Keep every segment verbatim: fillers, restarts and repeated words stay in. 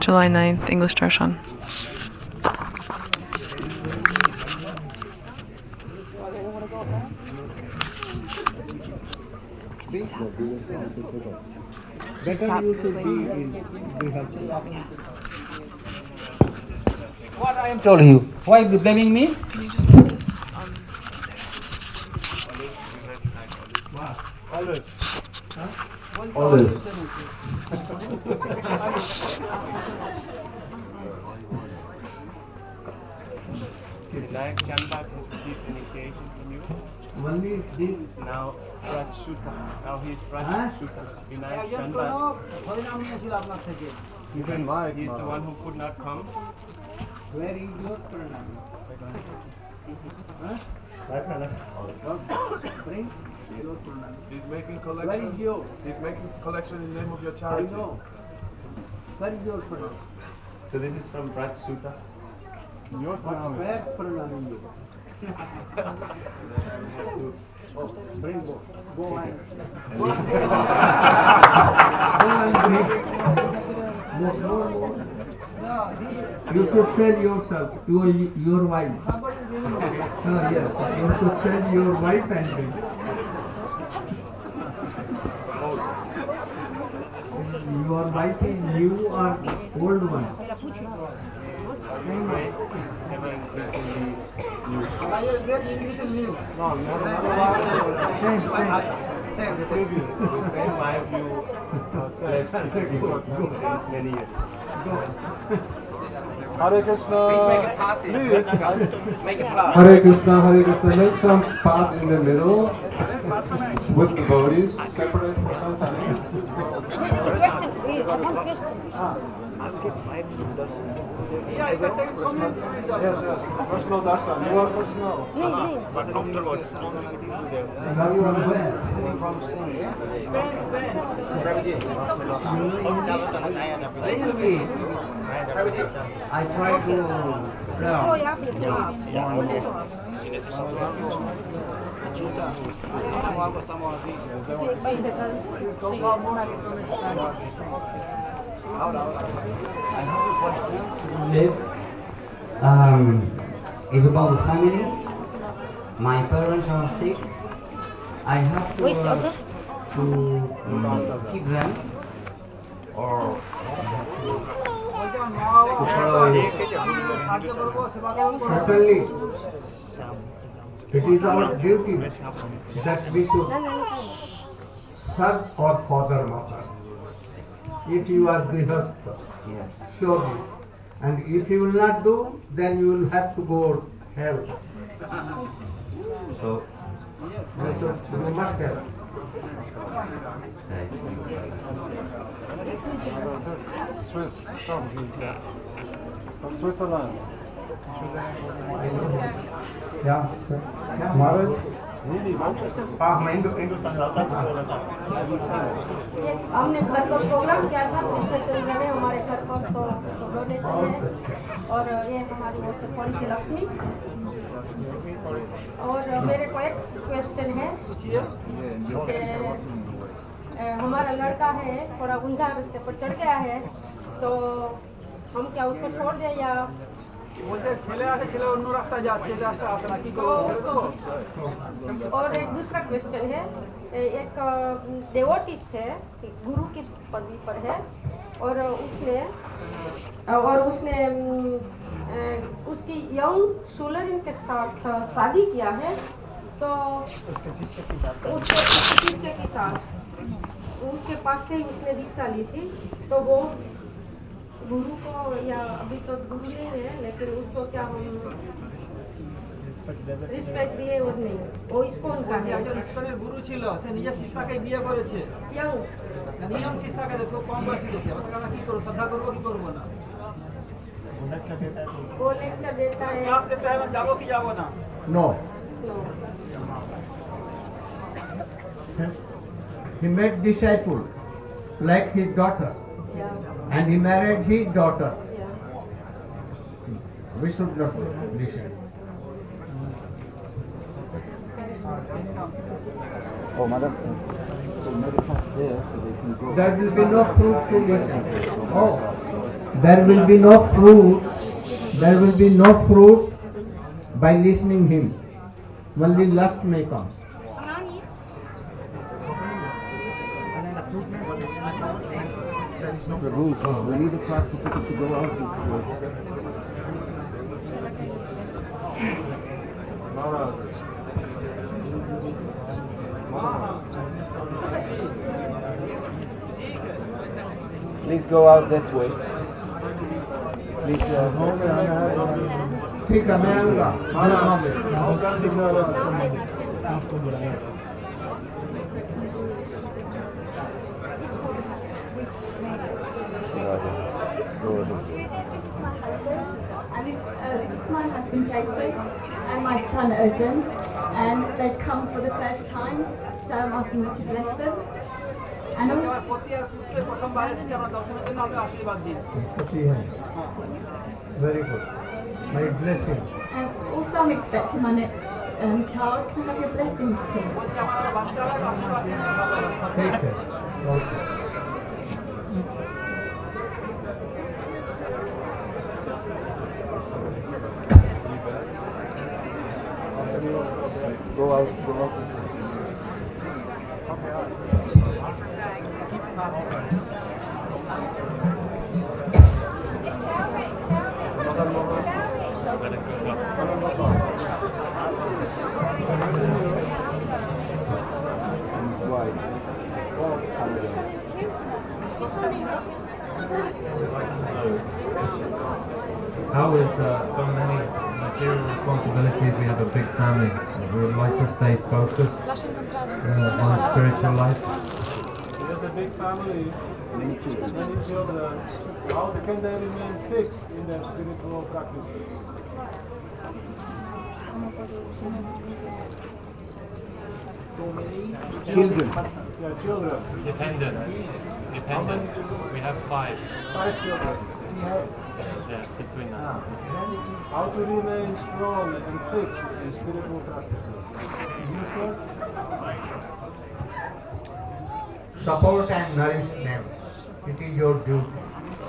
July ninth, English Darshan. Better you should be in Bihar. What I am told you? Why are you blaming me? Can you just put this on? Olives. Huh? Olives. Vinayak Chandak has received initiation from you. Only this. Now Raj Sutta. Now he is Raj Huh? Sutta. Vinayak Chandak. He's in my. He is the one who could not come. Where is your pranam? Huh? Bring your pranam. He's making Where collection. is your? He's making collection in the name of your I charity. know. Where is your pranam? So this is from Raj Sutta. Your Where pranam is you? Oh, bring both. Go and go and bring. More, more, more. You should sell yourself, your your wife. Uh, yes, you should sell your wife and bring. Your wife is new or old one? No, you have another Same, same. Same, the previous. The same wife you uh, slept with since many years. Hare Krishna. Please. Hare Krishna, Hare Krishna. Make some path in the middle with the devotees, separate for some time. Yes, yes. Personal darshan. You are personal. But afterwards, only the people there. Now you are where? From I try to Live um, is about the family. My parents are sick. I have to uh, to um, keep them or to follow. certainly it is our duty that we should serve our father mother. If you are grihastha, Yes. surely. And if you will not do, then you will have to go hell. So So you must help. right. Swiss. From, from Switzerland. Yeah. Maharaj? हाँ हम हिंदू हिंदुस्तान हमने घर पर programme किया था पिछले चंद्र ने हमारे घर पर तो डोनेशन है और ये हमारी ओर से कौन सी लक्ष्मी और मेरे को एक क्वेश्चन है कि हमारा लड़का है थोड़ा ऊंचा रास्ते पर चढ़ गया है तो हम क्या उसको छोड़ दें या বলতে ছেলে আছে ছেলে অন্য রাস্তা যাচ্ছে রাস্তা আসে না কি করব और एक दूसरा क्वेश्चन है एक डेवोटिस है गुरु की पदवी पर है और उसने और उसने उसकी यंग सोलरिन के साथ शादी किया है तो उसके शिष्य के साथ उसके पास से उसने दीक्षा ली थी तो वो गुरु को या अभी तो गुरु नहीं है लेकिन उसको क्या हम রিসপেক্ট দিয়ে ওর নেই ও ইসকন কা है একজন ইসকনের গুরু ছিল সে নিজের শিষ্যকে বিয়ে করেছে ইয়ং নিয়ম শিষ্যকে তো কম বয়সী ছিল আমরা কি করব শ্রদ্ধা করব কি করব না वो लेक्चर देता है ক্লাস দেতে হবে যাব কি যাব না No. No. He made disciple like his daughter, Yeah. and he married his daughter. Yeah. We should not listen. Oh, madam, so meditate there so they can go. There will be no proof to listen. Oh, There will be no fruit. There will be no fruit by listening him. Only lust may come. The rules. We need a class for people to go out this year. Please go out that way. Please. Uh, ठीक है मैं आऊँगा. And this, uh, this is my husband Jason and my son Urjan, and they've come for the first time, so I'm asking you to bless them. And also, Very good. My blessing. and also I'm expecting my next um, child. Can I have your blessings, please? Take it. Okay. go out. Go out. How with uh, so many material responsibilities, we have a big family. We would like to stay focused uh, on spiritual life. There's a big family, many children. How can they remain fixed in their spiritual practices? Children. Yeah, children. Dependents. Dependents. We have five. Five children. Yeah, between us. How to remain strong and fixed in spiritual practices? Support and nourish them. It is your duty.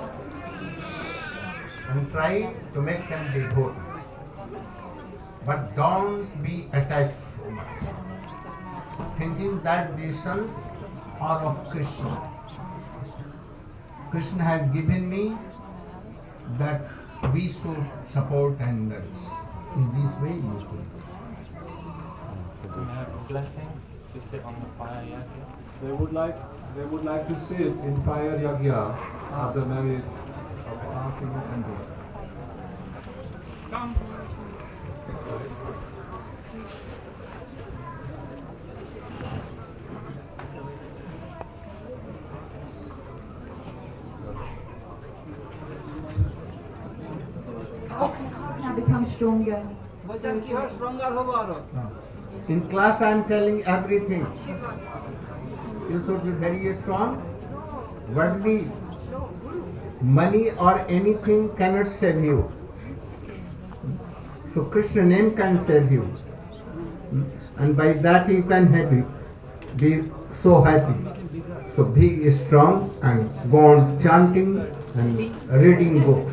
And try to make them devoted. But don't be attached so much, thinking that these sons are of Krishna. Krishna has given me that we should support and nourish. In this way you should. We have blessings to sit on the fire yagya. They would like they would like to sit in fire yagya as a married couple. Come. How can I become stronger? In class I am telling everything. You should be very strong. Worldly money or anything cannot save you. So Krishna name can save you. And by that you can happy, be so happy. So be strong and go on chanting and reading books.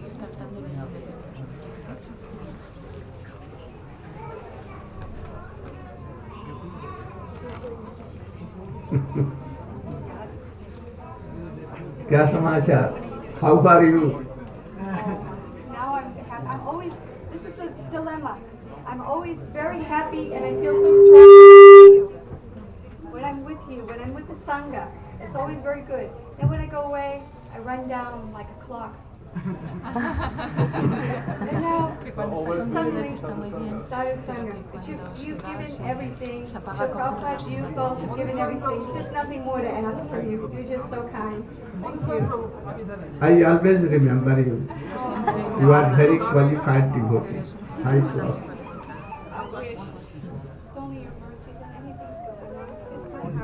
क्या समाचार? How are you? Now I'm, I'm always, this is the dilemma. I'm always very happy and I feel so strong with you. When I'm with you, when I'm with the Sangha, it's always very good. Then when I go away, I run down like a clock. And now, suddenly, Sadhu Sangha, but you, you've given everything. Prabhupada, you both have given everything. There's nothing more to ask from you. You're just so kind. Thank you. I always remember you. You are very qualified devotee. I saw. It's only your mercy that anything's good.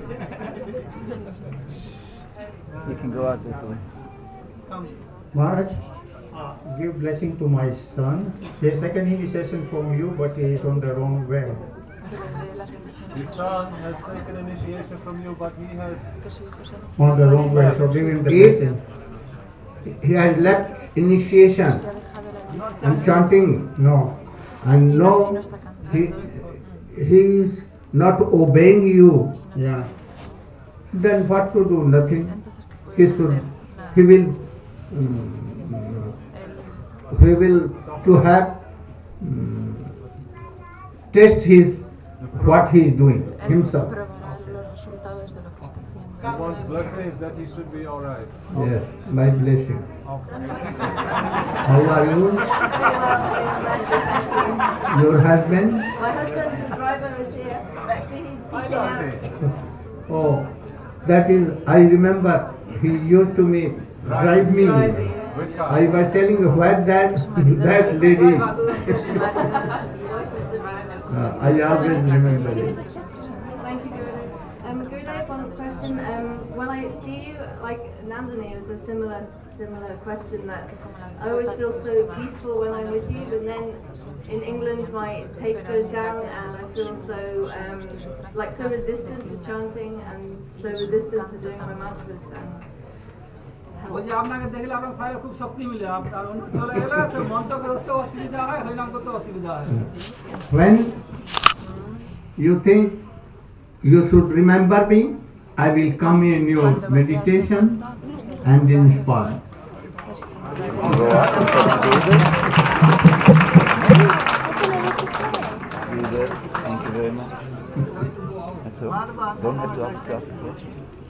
You can go out this way. Maharaj, give blessing to my son. He has taken initiation from you, but he is on the wrong way. His son has taken initiation from you, but he has On the wrong way, so give him the If, blessing. he has left initiation and chanting? No. And no, he, he is not obeying you. Yeah. Then what to do? Nothing. He should, he will, um, he will to have um, test his what he is doing himself. He wants blessings that he should be alright. Yes, my blessing. Okay. How are you? Your husband? My husband's driver is here. He's peeping out. Oh, that is, I remember he used to me drive me. I was telling you what that that lady. uh, I always remember it. Thank you, Gurudev. Um, Gurudev, one question. Um, when I see you, like Nandini, it was a similar similar question that I always feel so peaceful when I'm with you, but then in England my pace goes down and I feel so um, like so resistant to chanting and so resistant to doing my mantras. And বলছি আপনাকে দেখলে আপনার ফাইলে খুব শক্তি মিলে আপনার চলে গেলে তো মন্ত্র করতে অসুবিধা হয় হরিনাম করতে অসুবিধা হয় When you think you should remember me, I will come in your meditation and inspire. Thank you very much. That's all. Don't have to ask, ask a question.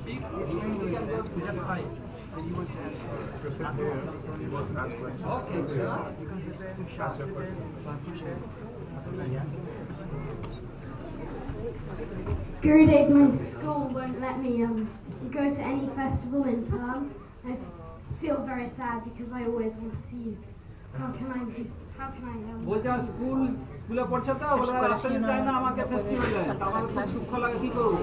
Gurudev, my school won't let me um, go to any festival in town. I feel very sad because I always want to see you. How can I do? How can I? Um, বলছি আর school স্কুলে পড়ছে তো বলে আসলে চাই না আমাকে ফেস্টিভ্যালে আমার খুব দুঃখ লাগে কি করব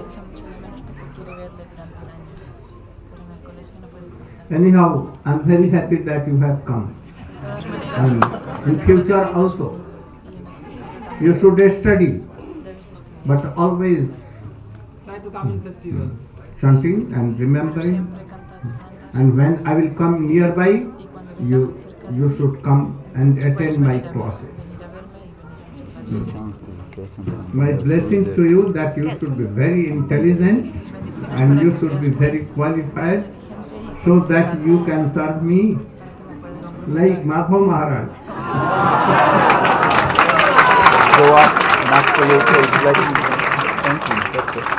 Anyhow, I'm very happy that you have come. And in future also, you should study, but always try to come in festival. chanting and remembering. And when I will come nearby, you you should come and attend my classes. My blessings to you that you should be very intelligent and you should be very qualified so that you can serve me like Madhav Maharaj. Go up and ask for your blessings. Thank you. That's it.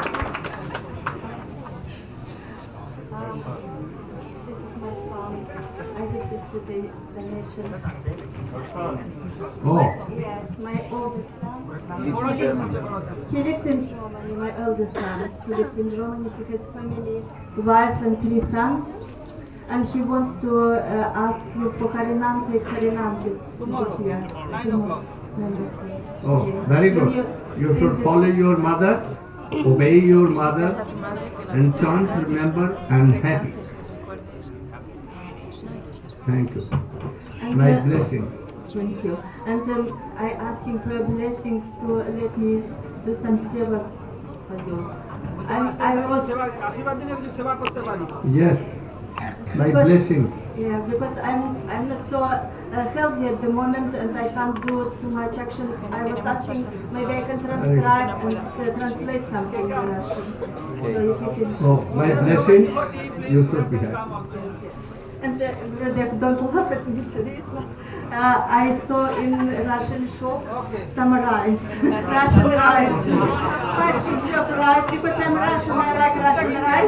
Oh. Yes, my oldest son. He lives in Germany. He lives in Germany, my eldest son. He lives in Germany with his family, wife and three sons. And he wants to uh, ask you for Harinam, take Harinam this, this year. Oh, very good. You should follow your mother, obey your mother, and chant, remember, and happy. Thank you. And, My uh, blessing. Thank you. And um, I ask him for blessings to let me do some seva for you. And I was. আশীর্বাদ দিলে কিছু সেবা করতে পারি Yes. My Because- blessing. Yeah, because I'm I'm not so uh, healthy at the moment and I can't do too much action. I was asking maybe I can transcribe and uh, translate something in Russian. So if you can. Oh, my blessing. You should be happy. And uh, Gurudev, don't laugh at me, seriously. Uh, I saw in Russian shop some rice, Russian rice, five picture of rice because I'm Russian. I like Russian rice.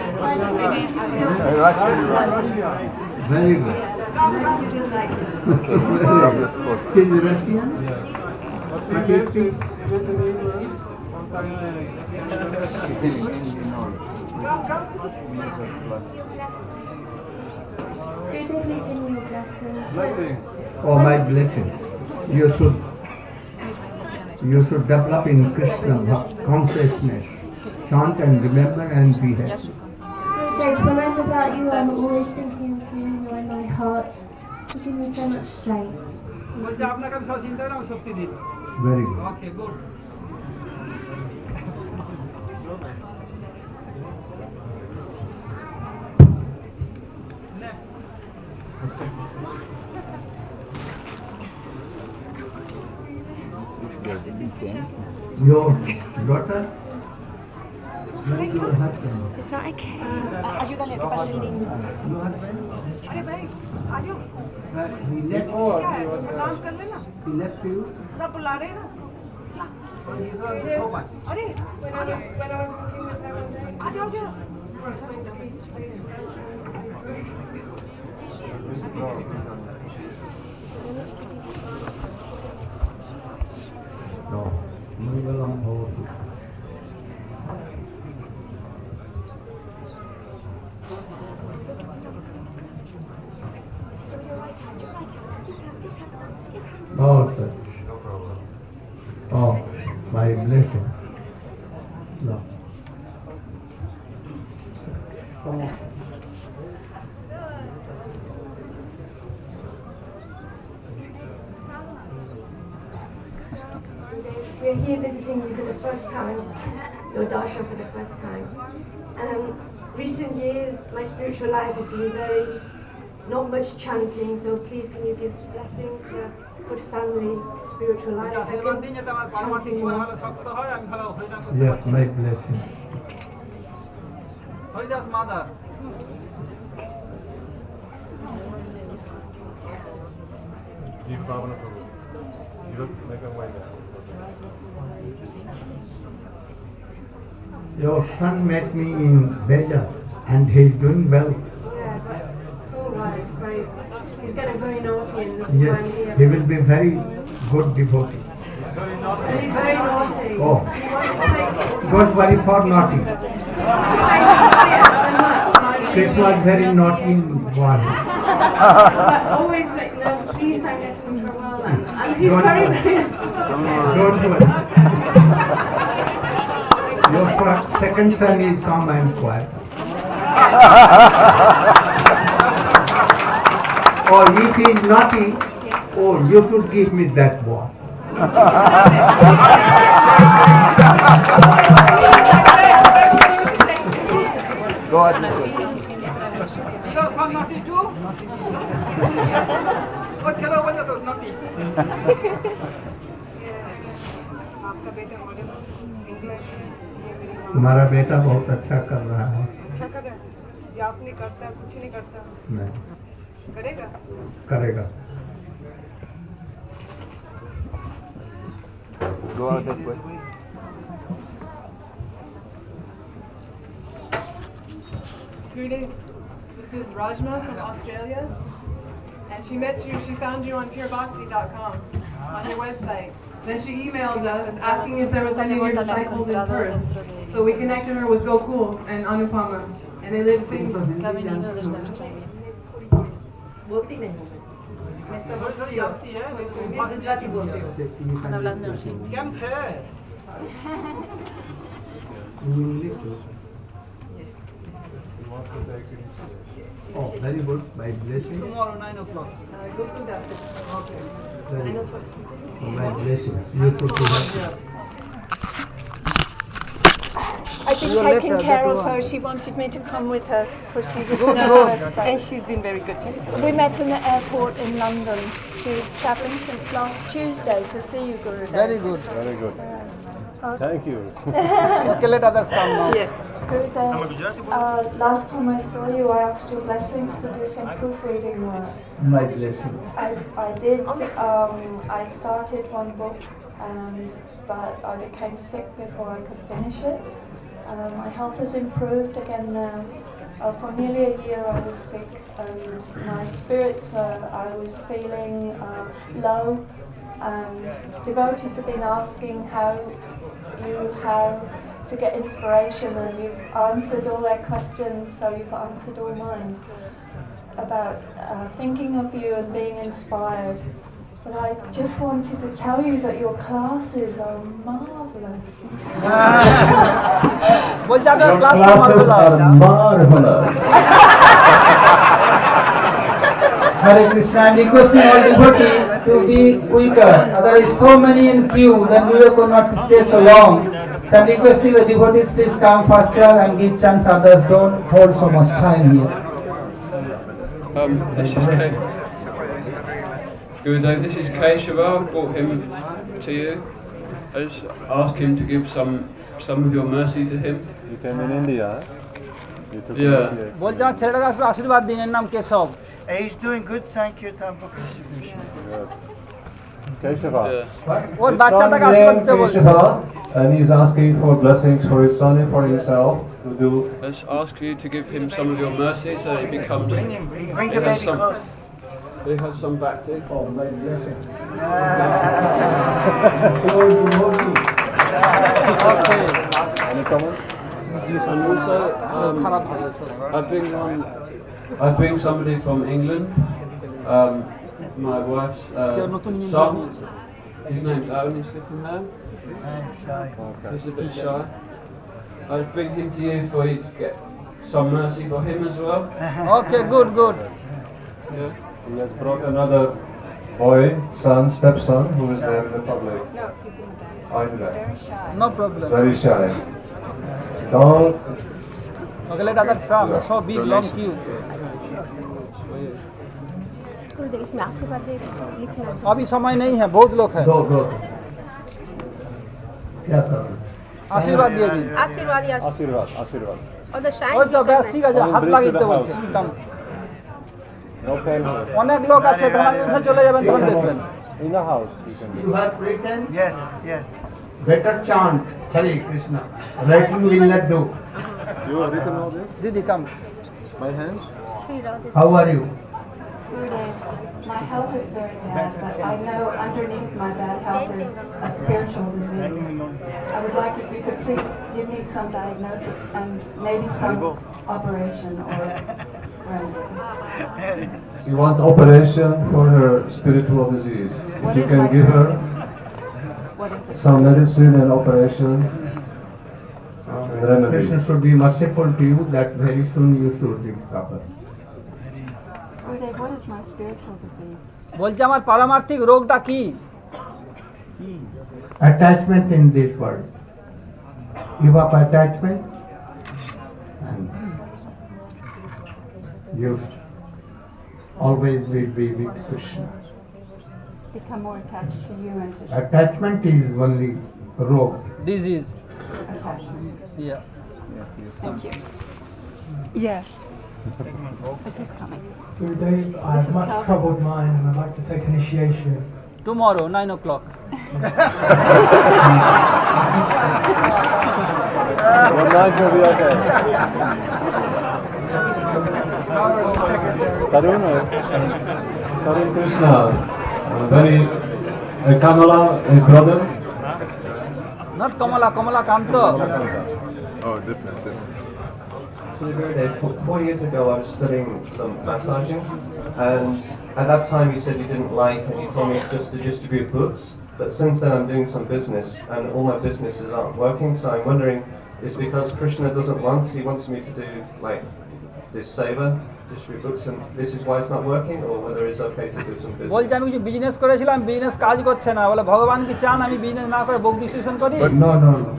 Russian rice. Very good. Maybe you like it. Love your sport. She's Russian? But What she is lives she? in, she lives in England. Sometimes You know it. blessings. Oh, my blessing. You should you should develop in Krishna bhak- consciousness. Chant and remember and be happy. Gurudev, when I'm about you, I'm always thinking of you. You're in my heart. You give me so much strength. বলছি আপনাকে আমি সব চিন্তা করে আমি শক্তি দিই Very good. Okay good Your daughter? Like your husband? It's not okay. Ayúdale a que pase el niño. Your husband? अरे भाई आ जाओ But he left, क्या है काम कर लेना he left you. सब बुला रहे हैं ना अरे आ जाओ आ जाओ जाओ No, move along over here. Oh, sir. Oh, my blessing. No. Oh. We're here visiting you for the first time, your darshan for the first time. And um, recent years, my spiritual life has been very, not much chanting, so please can you give blessings for a good family, spiritual life. I've been chanting more. Yes, my blessing. Haridas mother. Give Bhavana Prabhu. You look, make a way there. Your son met me in Beja and he's doing well. Yeah, but school-wise, very, he's getting very naughty and this Yes, time here. he will be very good devotee. And he's very naughty. Oh, He wants to take don't worry for naughty. It's not very naughty one. But always like, no, please don't get him in trouble. And, and he's Don't very, worry. very... Don't worry. Your first, second son is calm and quiet. Or if he is naughty, oh, you should give me that boy. Go ahead. You are son naughty too? Oh, chalo wajah se naughty. आपका बेटा model English तुम्हारा बेटा बहुत अच्छा कर रहा है. अच्छा कर रहा है ये आप नहीं करता कुछ नहीं करता नहीं, करेगा करेगा. Go out that way. Greetings. This is Rajma from Australia. And she met you, she found you on pure bhakti dot com, on your website. Then she emailed us asking if there was any of your disciples in Perth. So we connected her with Gokul and Anupama. And they live same. बोलती नहीं हूँ मैं थोड़ी थोड़ी आती है गुजराती बोलती हूँ केम छे Oh, very good. My blessing. tomorrow nine o'clock Go through that. okay Very good. My blessing. You should be happy. I've been taking care of her. She wanted me to come with her because she was nervous. And she's been very good to you. We met in the airport in London. She was travelling since last Tuesday to see you, Gurudev. very good Very good. Uh, Thank you. okay let others come now Yes. Gurudev, uh, last time I saw you, I asked your blessings to do some proofreading work. My blessing. I, I did. Um, I started one book, and but I became sick before I could finish it. Uh, my health has improved again now. Uh, for nearly a year I was sick, and my spirits were, I was feeling uh, low, and devotees have been asking how you have to get inspiration, and you've answered all their questions, so you've answered all mine about uh, thinking of you and being inspired. But I just wanted to tell you that your classes are marvellous. Your classes are marvelous. Hare Krishna, I'm requesting all devotees to be quicker. There is so many in queue that we could not stay so long. So I'm requesting the devotees please come faster and give chance others. Don't hold so much time here. Um, this is Ke- Gurudev, this is Keshava. I've brought him to you. I just ask him to give some some of your mercy to him. You came in India, huh? You took Yeah. India. বলছে আমার ছেলেটাকে আসলে আশীর্বাদ দিন, এর নাম Keshab. He's doing good Sankirtan book distribution. Good. Keshava. ওর His বাচ্চাটাকে son আশীর্বাদ named দিতে বলছে। Keshava, and he's asking for blessings for his son and for himself to do. Let's ask you to give him some of your mercy so that he becomes. Bring him, bring, bring he the has baby some, close. He has some bhakti. Oh, may blessing. Any comments? And also, um, I bring one. I bring somebody from England. Um, my wife's uh, son. His name's Owen. He's sitting there. He's a bit shy. I bring him to you for you to get some mercy for him as well. Okay, good, good. Yeah. He has brought another boy, son, stepson, who is there in the public. No, keep him back. I do that. Very shy. No problem. Very shy. Don't. Okay, let others come. So big, long queue. इसमें आशीर्वाद दे लिखना। अभी समय नहीं है, बहुत लोग हैं। दो दो क्या करूं? आशीर्वाद दिए जी। आशीर्वाद या Ashirvad, Ashirvad. और the shine। ওই তো ব্যাস ঠিক আছে, হাত লাগিয়ে দিতে বলছে। কাম। No pain. অনেক লোক আছে, তোমার মধ্যে চলে যাবেন তখন দেখবেন। In the house, you can do. You have written? Yes, yes. Better chant Hare Krishna. Writing will not do. You have written all this? Didi, come. By hand? How are you? Good. My health is very bad, but I know underneath my bad health is a spiritual disease. I would like if you could please give me some diagnosis and maybe some operation or remedy. She wants operation for her spiritual disease. If you can give her some medicine and operation and remedy. Krishna should be merciful to you that very soon you should recover. What is my spiritual disease? বলছে আমার পারমার্থিক রোগটা কি? Attachment in this world. Give up attachment and you always will be with Krishna. Become more attached to you and to Attachment is only rogue. Disease. attachment. Yeah. Thank you. Yes. But he's coming. Good day. I have much troubled mind and I'd like to take initiation. Tomorrow, nine o'clock. One night will be okay. Tarun, Tarun Krishna, uh, very uh, Kamala, his brother. Not Kamala, Kamala Kanto. Oh, different, different. Four years ago I was studying some massaging, and at that time you said you didn't like and you told me just to distribute books, but since then I'm doing some business and all my businesses aren't working, so I'm wondering, is because Krishna doesn't want, he wants me to do like this seva, distribute books, and this is why it's not working, or whether it's okay to do some business? বলছে আমি কিছু business করেছিলাম, business কাজ করছে না, বলে ভগবান কি চান আমি বিজনেস না করে বুক ডিস্ট্রিবিউশন করি? But no, no, no.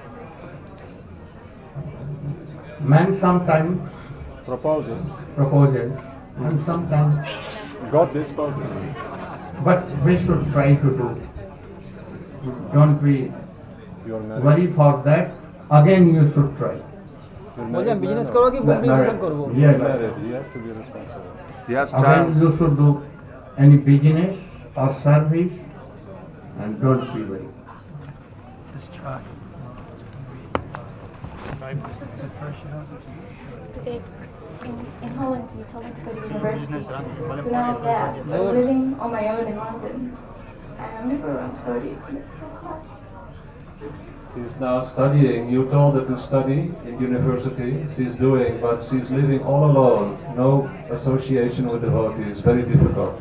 Man sometimes proposes, proposes, and sometimes God disposes. But we should try to do. Don't we worry for that? Again, you should try. বলছে আমি বিজনেস করবো কি book distribution করবো? Yes. He has to be responsible. He has Again, you should do any business or service, and don't be worried. Just try. Today in, in Holland, you told me to go to university. So now I'm there. I'm living on my own in London. And I'm never around thirty, and it's so hard. She's now studying. You told her to study in university. She's doing, but she's living all alone. No association with devotees. Very difficult.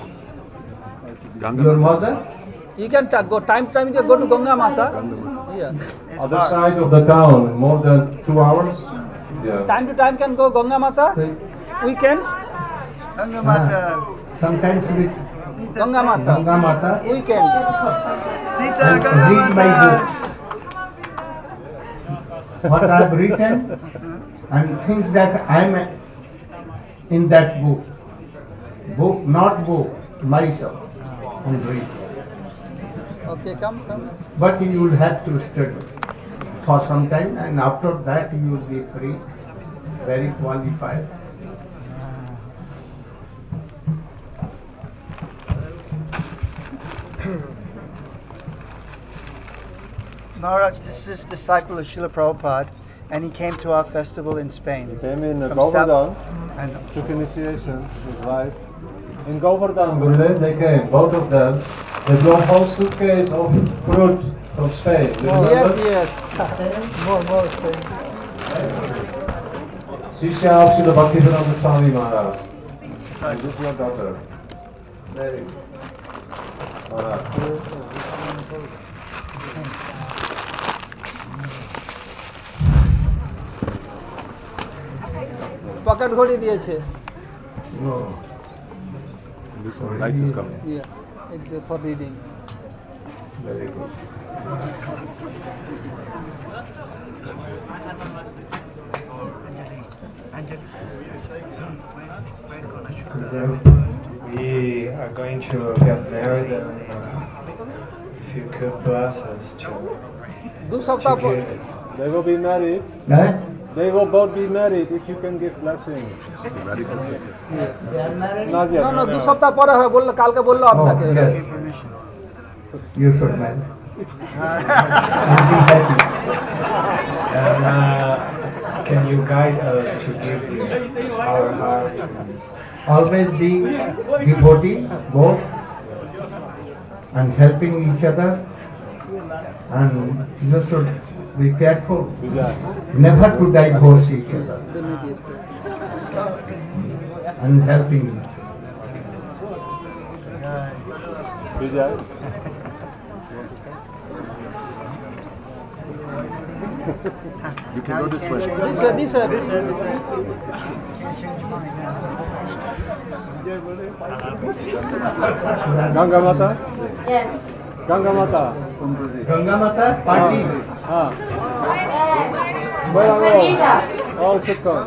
Your mother? You can ta- go time to time you can go to Ganga Mata. Yeah. Other side of the town, more than two hours. Yeah. Time to time can go Ganga Mata. Weekend. Ganga Mata. Sometimes with Ganga Mata. Ganga Mata. Weekend. And read my books. What I have written and things that I am in that book. Book, not book, myself. And read. Okay, come, come. But you will have to study for some time, and after that you will be free, very qualified. Maharaj, this is disciple of Srila Prabhupada, and he came to our festival in Spain. He came in uh, From Govardhan, South- and took initiation, his wife. In Govardhan, Gurudev, they came, both of them. They brought a whole suitcase of fruit from Spain. Do you Oh, yes, remember? yes. more, more Spain. Shishya of Srila Bhaktivedanta Swami Maharaj. And this is your daughter. Mary. Maharaj. Pocket ঘড়ি দিয়েছে। No. This one, light is coming. Yeah, it's uh, for reading. Very good. We are going to get married, and if you could bless us to. দু সপ্তাহ পর They will be married. Eh? They will both be married if you can give blessings. They are married? Not yet. না না দু সপ্তাহ পরে হবে বললো, কালকে বললো Oh, আপনাকে। yes. You should marry. And be happy. And uh, can you guide us to give you our heart? Always be devotee, both, and helping each other, and you should be careful never to divorce each other, and helping each other. Vijay? You can go this way. This way, this way, this way. Ganga Mata? Yes. Ganga Mata. Ganga Mata party. Ah. Where are we? All should come.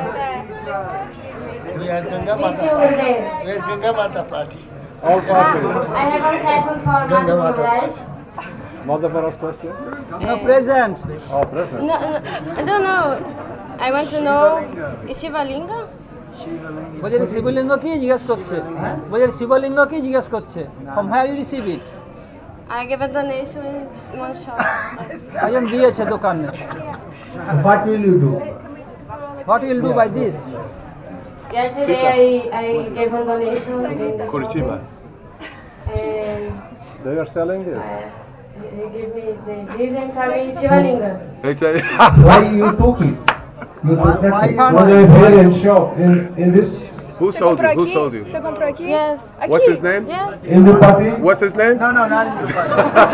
We are Ganga Meet Mata. you over there. We are Ganga Mata party. All parties. I have one question for Ganga Madhu Mata. Maharaj. Mother Para's question? No present. Oh, present. No, no, I don't know. I want to know, is Shiva Linga? বলছে শিবলিঙ্গ কি জিজ্ঞেস করছে, বলছে শিবলিঙ্গ কি জিজ্ঞেস করছে, from where you receive it? I gave a donation in one shop. একজন দিয়েছে দোকানে। What will you do? What will you do by this? Yesterday I, I gave a donation in the Curitiba. and They are selling this. he gave me the reason having Shiva Linga. Why you took it? You should not take it. Was there here in shop in in this? Who sold you? Who sold you? Você comprou aqui? Yes. Aqui. What's his name? Yes. In the party? What's his name? No, no, not in the party.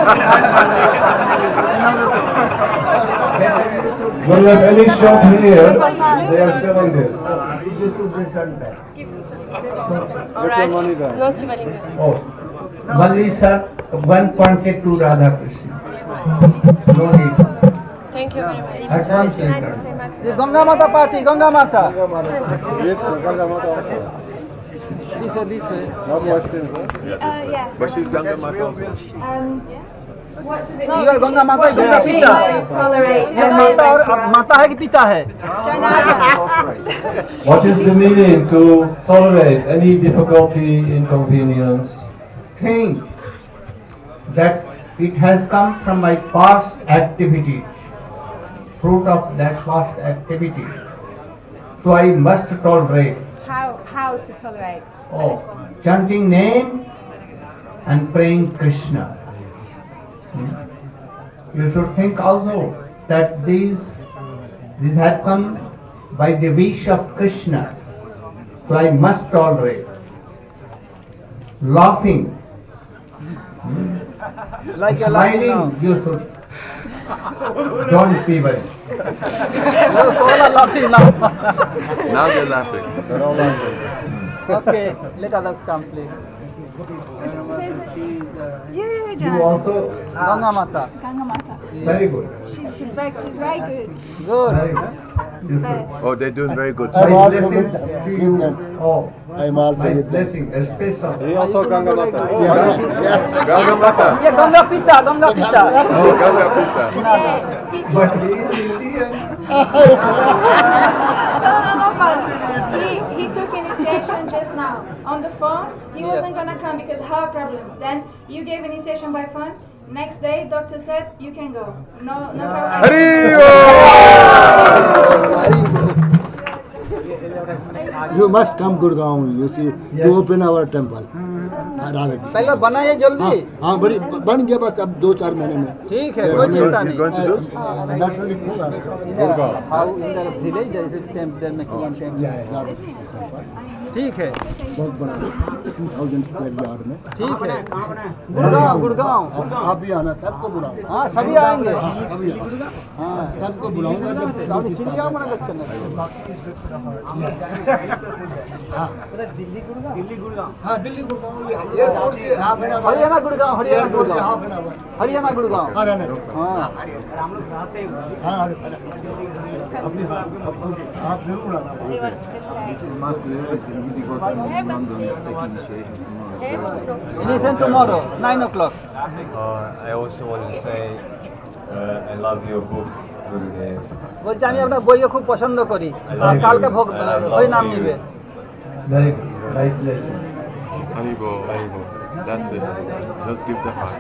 When you have any shop here, they are selling this. You should return back. Alright. Get your money back. Não Shiva Linga. Oh, Malli sir, one pointed to Radha Krishna. No need. Thank you very much. At once return. The Ganga Mata party, Ganga Mata. Yes, Ganga Mata also. This way, this way. No questions, huh? Uh, yeah. But she's Ganga Mata also. Um, what does it You are Ganga Mata, Ganga Pita. Tolerate. ये माता और माता है कि पिता है? What is the meaning to tolerate any difficulty, inconvenience? Think that it has come from my past activity, fruit of that past activity. So I must tolerate. How how to tolerate? Oh, chanting name and praying Krishna. Hmm? You should think also that these these have come by the wish of Krishna. So I must tolerate. Laughing. Hmm? Like you're laughing Smiling, now. you should. Don't be worried. All are laughing now. Now they're laughing. They're all laughing. Okay, let others come, please. You, You also. Ganga Mata. Ganga Mata. Very good. She's, she's very, she's very good. Good. Very good. Oh, they're doing very good. My blessing to you all. I'm also My with them. blessing, especially. He also Ganga Mata. Yeah. Ganga Mata. Yeah, Ganga Pita, Ganga Pita. Oh, Ganga Pita. But he is Indian. No, no, no, but he, he took initiation just now. On the phone, he Yeah. wasn't gonna come because heart problem. Then you gave initiation by phone. Next day, doctor said you can go. No, no problem. You must come Gurgaon, you see, to open our temple. पहले बनाइए जल्दी. हाँ बड़ी बन गया बस अब दो चार महीने में. ठीक है, कोई चिंता नहीं. How in the village there is a temple, there making one temple. ठीक है. बहुत बड़ा two thousand square yard में. ठीक है. गुड़गांव, गुड़गांव. आप भी आना, सबको बुलाओ. हाँ, सभी आएंगे. सभी आएंगे. हाँ, सबको बुलाऊंगा जब. सामने चिड़िया मना बच्चन. हाँ. दिल्ली गुड़गांव. दिल्ली गुड़गांव. हाँ, दिल्ली गुड़गांव. एयरपोर्ट से half an hour. Haryana Gurgaon, Haryana Gurgaon. Half an hour. Haryana Gurgaon. Haryana. हाँ. हम लोग जाते हैं. हाँ, अपनी आप जरूर आना. Initiation tomorrow, nine o'clock. Uh, I also want to say uh, I love your books, Gurudev. বলছি আমি আপনার বইও খুব পছন্দ করি আর কালকে ভোগ হরি নাম নিবে. Very good. Right blessing. Haribo, Haribo. That's it. Just give the heart.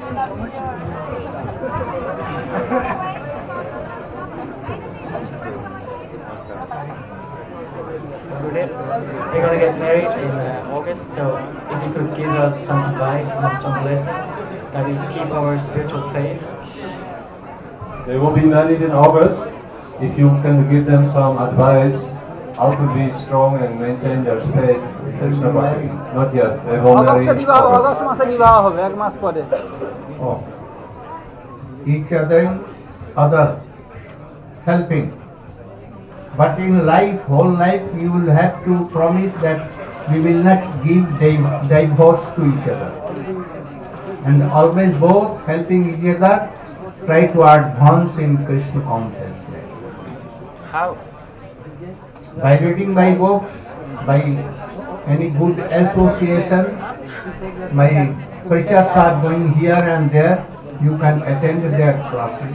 We're going to get married in uh, August, so if you could give us some advice and some blessings that we keep our spiritual faith. They will be married in August. If you can give them some advice how to be strong and maintain their faith in Krishna Bhakti. Not yet. They will marry অগস্টে in বিবাহ, August. August মাসে বিবাহ হবে এক মাস পরে. Oh. Each other, other, helping. But in life, whole life, you will have to promise that we will not give div- divorce to each other. And always both helping each other, try to advance in Krishna consciousness. How? By reading my books, by any good association, my preachers are going here and there, you can attend their classes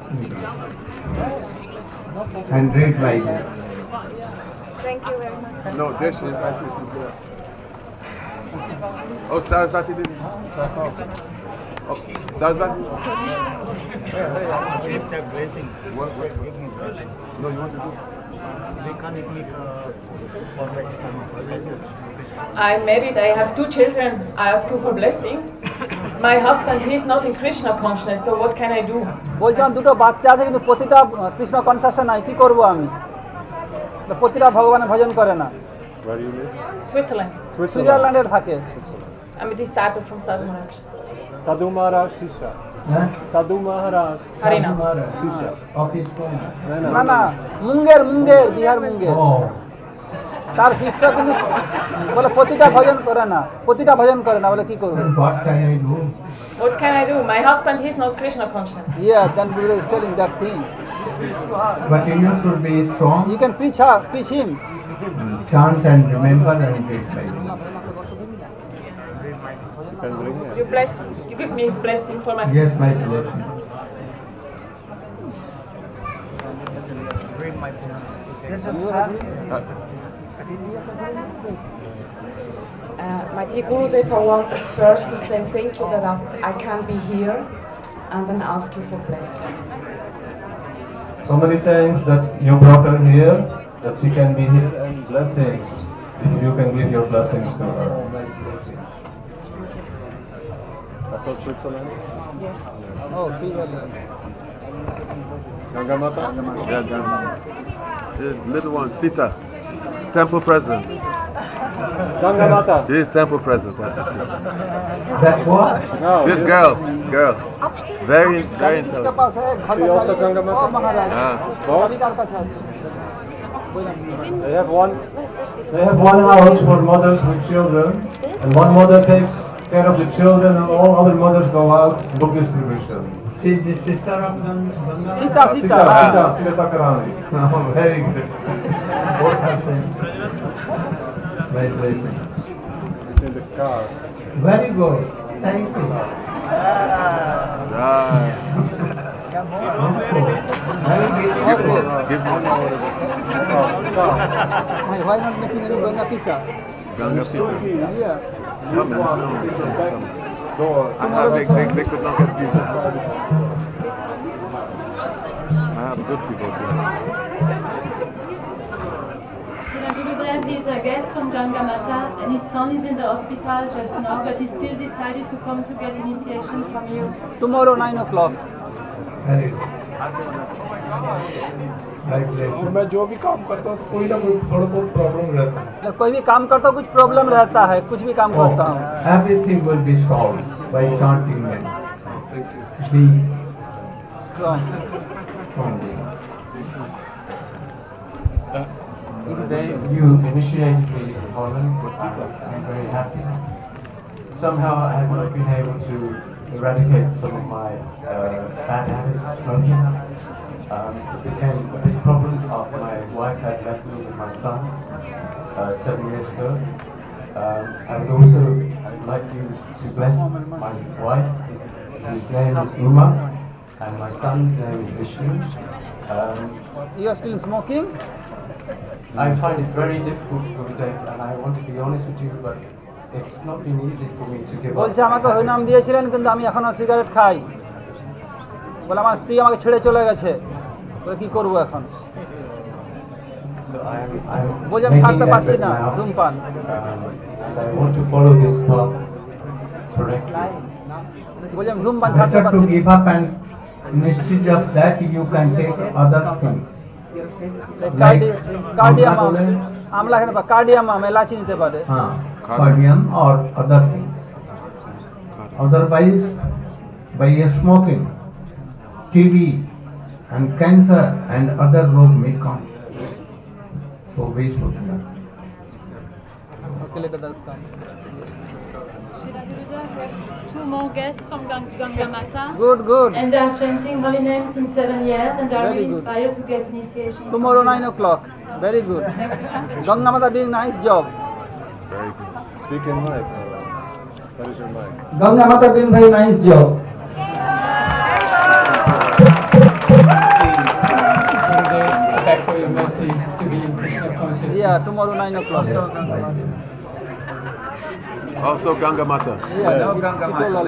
and read my books. Thank you very much. No, this is actually there. Oh, Sarasvati did. Oh, Sarasvati. Blessing. What? what- No, you want to do? I'm married, I have two children, I ask you for blessing. My husband, he's not in Krishna consciousness, so what can I do? বলছিলাম দুটো বাচ্চা আছে কিন্তু প্রতিটা কৃষ্ণ কনসাসে নাই, কি করব আমি? প্রতিটা ভগবানের ভজন করে না. Where do you live? Switzerland. সুইজারল্যান্ডে থাকে. I'm a disciple from Sadhu Maharaj. Sadhu Maharaj Shisha. Huh? Sadhu Maharaj. Harina. Shisha. Office phone. না না, মুঙ্গের মুঙ্গের বিহার মুঙ্গের. Oh. তার শিষ্য কিন্তু বলে প্রতিটা ভজন করে না, প্রতিটা ভজন করে না, বলে কি করব? What can I do? What can I do? My husband, he's not Krishna conscious. Yeah, then Buddha is telling that thing. But you should be strong. You can preach her, preach him. Chant and remember and read my book. You bless, you give me his blessing for my. Yes, my blessing. Read my book. Uh, my dear Gurudev, I wanted first to say thank you that I, I can be here and then ask you for blessing. So many thanks that you brought her here, that she can be here, and blessings. If you can give your blessings to her. That's all Switzerland? Yes. Oh, Switzerland. Ganga Mata? Yeah, Ganga. The little one, Sita, temple president. Ganga Mata. She is temple president. That's her sister. That what? No. This girl, girl, very, very intelligent. She also Ganga Mata? Yeah. Both? They have one. They have one house for mothers with children, and one mother takes care of the children, and all other mothers go out book distribution. She is the sister of Ganga. Sita, Sita. Sita, Sita Karani. Oh, very good. Both are same. Very blessing. It's in the car. Very good. Thank you. Come on. Very beautiful. Give one more. Why not making any Ganga Pita? Ganga Pita. Yeah. Come on, come. So, I have, they, they, they could not get visa. I have good people too. Srila Gurudev is a guest from Ganga Mata and his son is in the hospital just now, but he still decided to come to get initiation from you. Tomorrow nine o'clock. Very good. और मैं जो भी काम करता हूँ कोई ना कोई थोड़ा बहुत प्रॉब्लम रहता है कोई भी काम करता हूँ कुछ प्रॉब्लम रहता है कुछ भी काम करता हूँ everything will be solved by chanting and be strong. Today you initiated me in Holland. I'm very happy. Somehow I have not been able to eradicate some of my uh, bad habits, smoking. Um, it became a big problem after my wife had left me with my son uh, seven years ago. Um, I would also like you to bless my wife, his, whose name is Uma, and my son's name is Vishnu. Um, you are still smoking? I find it very difficult, Gurudev, and I want to be honest with you, but it's not been easy for me to give up. বলছে আমাকে হরিনাম দিয়েছিলেন কিন্তু আমি এখনো cigarette খাই বলে আমার স্ত্রী আমাকে ছেড়ে চলে গেছে বলে কি করব এখন So I am I am বলছে আমি ছাড়তে পারছি না ধূমপান and I want to follow this path correctly. বলছে আমি ধূমপান ছাড়তে better পারছি to give up and instead of that you can take other things cardamom amla এখানে বা কার্ডিয়াম আম এলাচি নিতে পারে হ্যাঁ cardium or other things. Otherwise, by smoking, T V and cancer and other road may come. So we should not. Srila Gurudev, we have two more guests from Gang- Ganga Mata. Good, good. And they are chanting holy names since seven years and they are Very really good. inspired to get initiation. Tomorrow nine o'clock. Very good. Ganga Mata doing nice job. Very good. Speak in mic. What is your mic? Ganga Mata doing very nice job. Back for your message to be in Krishna consciousness. Yeah, tomorrow nine o'clock. Also Ganga Mata. Yeah, no Ganga Mata.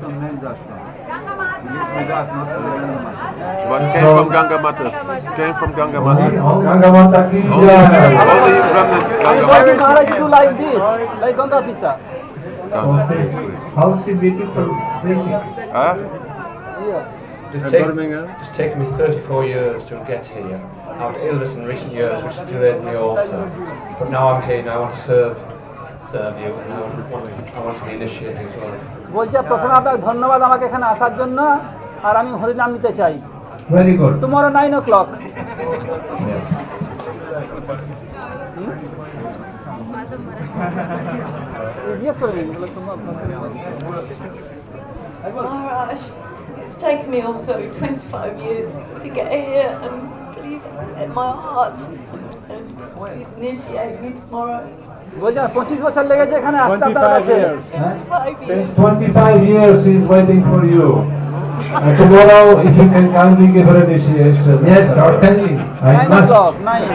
But came from Ganga Mata. Came from Ganga Mata. Ganga Mata ki Only, only remnants Ganga Maharaj, Mata. Maharaj do like this, like Ganga Pita. How she beautiful preaching. Huh? Yeah. Just, take, just taken me thirty-four years to get here. I was illness in recent years, which delayed me also. But now I'm here and I want to serve, serve you, and I want to, I want to be initiated as well. বলছে প্রথমে আপনাকে ধন্যবাদ আমাকে এখানে আসার জন্য আর আমি হরিনাম নিতে চাই Very good. Tomorrow nine o'clock জিজ্ঞেস করে নিন Maharaj, it's taken me also twenty-five years to get here, and please at my heart and please initiate me tomorrow. বলছে পঁচিশ বছর লেগেছে এখানে আসতে আপনার কাছে Since twenty-five years he is waiting for you. And tomorrow if you can kindly give her initiation. Yes, certainly. I nine must. o'clock, nine.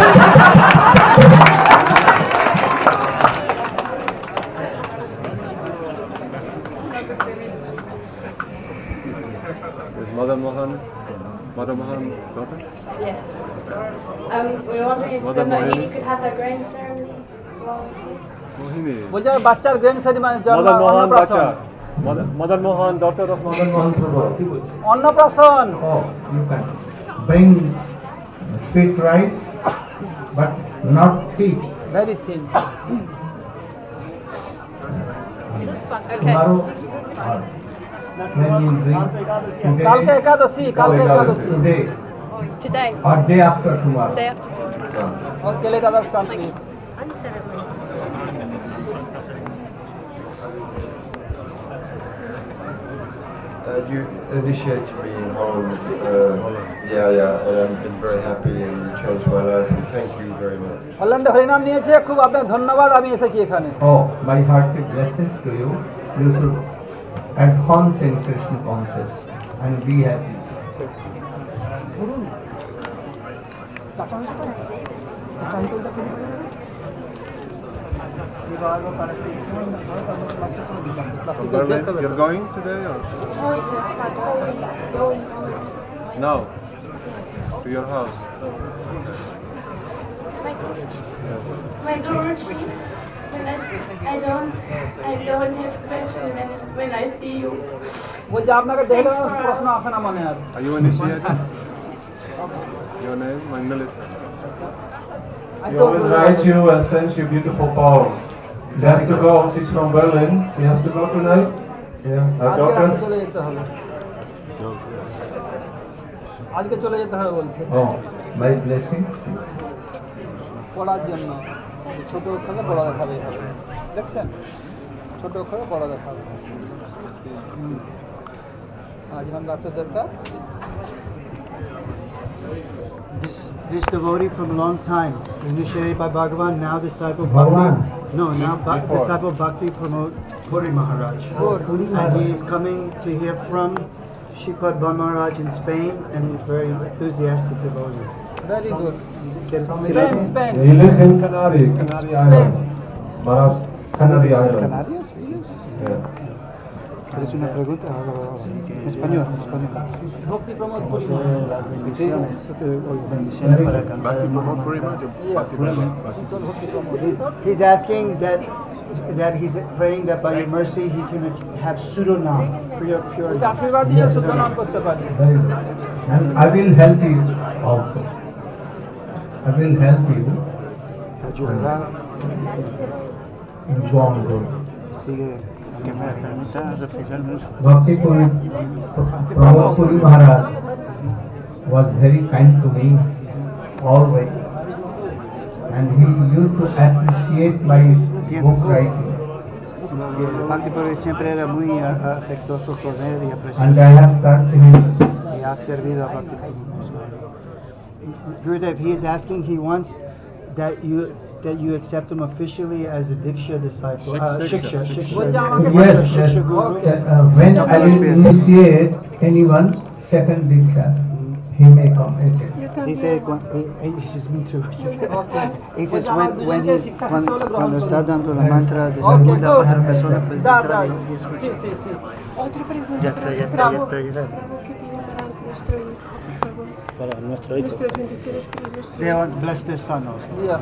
Is Mother Mohan, Mother Mohan daughter? Yes. Um, we were wondering if Mother the Mohini Mohini. could have a grand ceremony while we do. Mohini. বলছে বাচ্চার grand ceremony জন্ম Mother Mohan অন্নপ্রাশন Bacha. Mother, Mother Mohan, daughter of Mother Mohan Prabhu. অন্নপ্রাশন Oh, you can bring sweet rice, but not thick. Very thin Tomorrow, uh, when you bring today, কালকে একাদশী কালকে Ekadashi today, Today. or day after tomorrow. Day after tomorrow. Okay let others come please Uh, you initiated me in Holland. Uh, yeah, yeah, and I've been very happy and you changed my life. And thank you very much. হল্যান্ডে হরিনাম নিয়েছে, খুব আপনার ধন্যবাদ, আমি এসেছি এখানে। Oh, my hearty blessings to you. You should advance in Krishna consciousness and be happy. From Berlin, you're going today or? No. To your house. My Dorothy, when I, I don't, I don't have question when, when I see you. বলছি আপনাকে দেখলে প্রশ্ন আসে না মনে আর। Are you initiated? Your name? Melissa. She always writes you and sends you beautiful poems. She has to go. She's from Berlin. She has to go tonight. Yeah. Her daughter. চলে যেতে হবে, আজকে চলে যেতে হবে বলছে। Oh, my blessing. পড়ার জন্য ছোট অক্ষরে বড় দেখাবে, দেখছেন, ছোট অক্ষরে বড় দেখাবে। আজ हम डॉक्टर दरबार। This this devotee from a long time, initiated by Bhagavan, now disciple Bhagavan? Bhakti. No, now ba- disciple Bhakti Pramod Puri Maharaj. And he is coming to hear from Shripad Bhan Maharaj in Spain, and he's very enthusiastic devotee. Very good. Spain, Spain. He lives in Canary, Canary Island. Maharashtra, Canary Island. Canarias? Yeah. ¿Quieres una pregunta? En español, en español. Bhakti Pramod Puri Bendiciones para cantar. Bhakti Pramod Puri Maharaj. He's, he's asking that that he's praying that by your mercy he can have pseudo-nam, pure, pure. আশীর্বাদ দিয়ে শুদ্ধ নাম করতে পারি। And I will help you also. I will help you. Go on, go. Sigue. Que me permita reflejar mucho. Bhakti Puri Pramod Puri Maharaj was very kind to me always, and he used to appreciate my book writing. Bhakti Puri siempre era muy afectuoso con él y apreciado. And I have served him. Y ha servido a Bhakti Puri. Gurudev, he is asking, he wants that you that you accept him officially as a Diksha disciple. Uh, Shiksha. Shiksha. Yes, yes. Okay. Uh, when I will initiate anyone, second Diksha, he may come. He said, he says, me too. He says, when, when he, cuando, cuando está dando la mantra de segunda a otra persona, pues entra y escucha. Sí, sí, sí. Otra pregunta. Ya está, ya está, ya está. Algo que pida para nuestro hijo, por favor. Para nuestro hijo. Nuestras bendiciones para nuestro They hijo. want bless their son also. Yeah.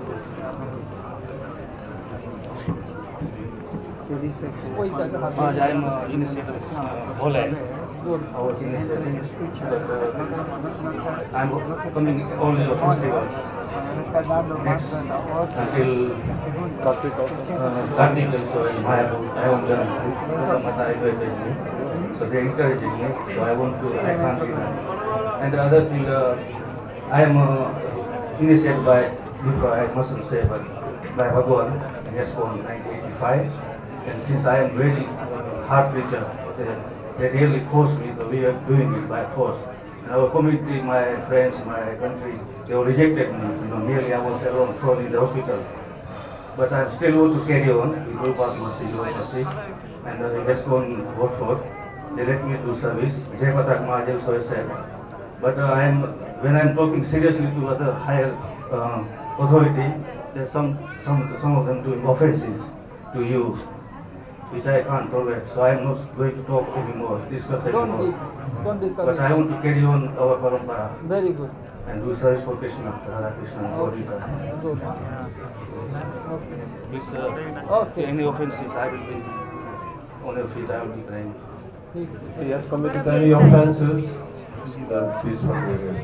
Uh, I am uh, initiated uh, Holland. I was initiated, but uh, I'm coming only on festivals. Next, until uh, Kartik also, I have, I have done Mata invited me, so they encouraging me, so I want to, I can't be there. And the other thing, uh, I am uh, initiated by, before I mustn't say, but by Bhagwan in ISKCON nineteen eighty-five. And since I am really hard preacher, they, they really forced me, so we are doing it by force. And our community, my friends, my country, they all rejected me. You know, nearly I was alone, thrown in the hospital. But I still want to carry on with Prabhupada Mercy, Mercy. And uh, the ISKCON Watford, they let me do service. Jai Patak Mahadev also said. But uh, I am, when I am talking seriously to other higher uh, authority, there's some, some, some of them doing offenses to you, which I can't tolerate. So I am not going to talk anymore, discuss Don't anymore. keep, don't discuss. But I want to carry on our parampara. Very good. And do service for Krishna, Radha Krishna, and Gaurika. Good. Please, uh, okay. Any offenses, I will be on your feet, I will be crying. If he has committed any offenses, then please forgive him.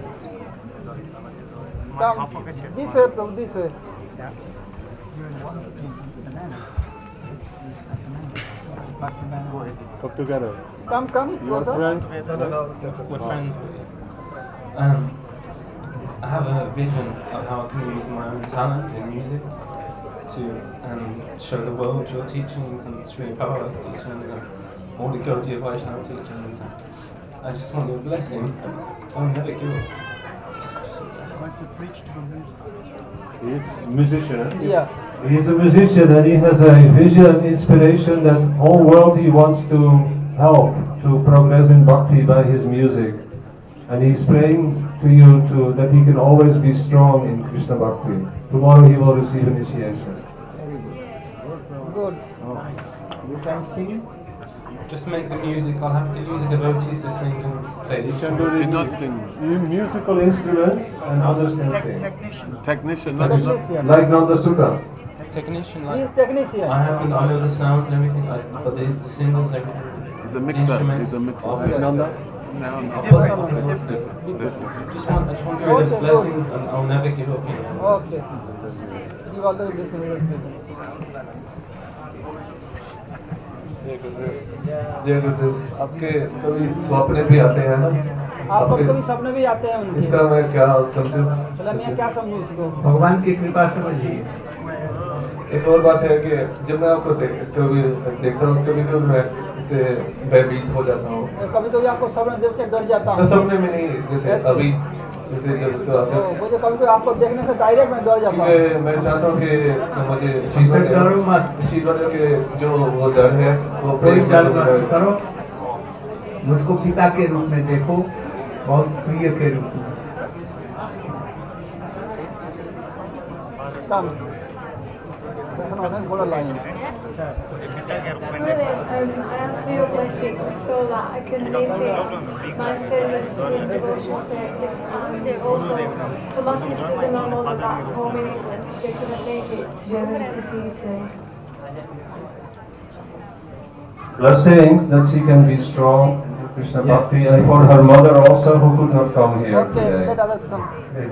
Come, this way, Prabhu, this way. Talk together. Come, come. You are friends? We're friends. Um, I have a vision of how I can use my own talent in music to um, show the world your teachings and Sri Prabhupada's teachings and want to go to your Vaishnava teachings. I just want your blessing. I'll never give up. He is a musician. Eh? Yeah. He is a musician and he has a vision, inspiration that whole world he wants to help to progress in bhakti by his music. And he's praying to you to, that he can always be strong in Krishna bhakti. Tomorrow he will receive initiation. Good. You can sing? Just make the music. I'll have to use the devotees to sing and play the You can do the musical instruments and others can sing. Technician, Technician. Like Nanda Sutta. Technician, He like is technician. I have the, I know the sounds and everything, I, but the, the singles, everything. He's a mixer. Instruments, He's a mixer. all Like that Nanda? stuff. No, I'll no. put it on the just want, I just want to hear his blessings, and I'll never give up. You know. Okay. Give all the blessings. जय गुरुदेव, आपके कभी स्वप्न भी आते हैं ना? आपको कभी सपने भी आते हैं उनके? इसका मैं क्या समझूं? चलो मैं क्या समझूं इसको? भगवान की कृपा समझिए। एक और बात है कि जब मैं आपको देख, कभी देखता हूँ, कभी कभी मैं इससे भयभीत हो जाता हूँ। कभी कभी आपको सपने देख के डर जाता हूँ। मैं सपने में नहीं, जैसे अभी जैसे जब तो आता है। मुझे कभी कभी आपको देखने से डायरेक्ट मैं डर जाता हूँ। मैं चाहता हूँ कि तो मुझे शीतल शीतल के जो वो डर है वो कोई डर मत करो, मुझको पिता के रूप में देखो, बहुत प्रिय के रूप में। काम बड़ा line Really, um, I ask for your blessing so that I can maintain my status in devotional service, and also for my sisters and my mother back home in England, they couldn't make it to Germany to see you today. Blessings that she can be strong in Krishna bhakti, and for her mother also who could not come here Okay, today. let others come.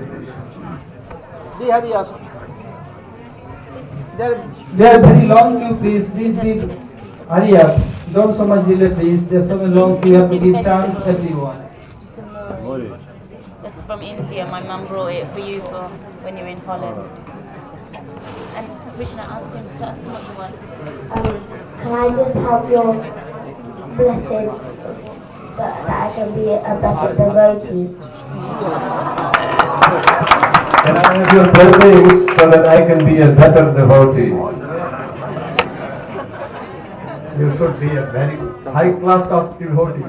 Be happy, Asha. They are, they are very long queue, please. Please be hurry up. Don't so much delay, please. There's so many long queue. You have to give chance everyone. This is from India. My mum brought it for you for when you're in Holland. And Krishna, ask him to ask him what you want. Um, can I just have your blessing that, that I can be a better devotee? Can I have your blessings so that I can be a better devotee? You should be a very high class of devotee.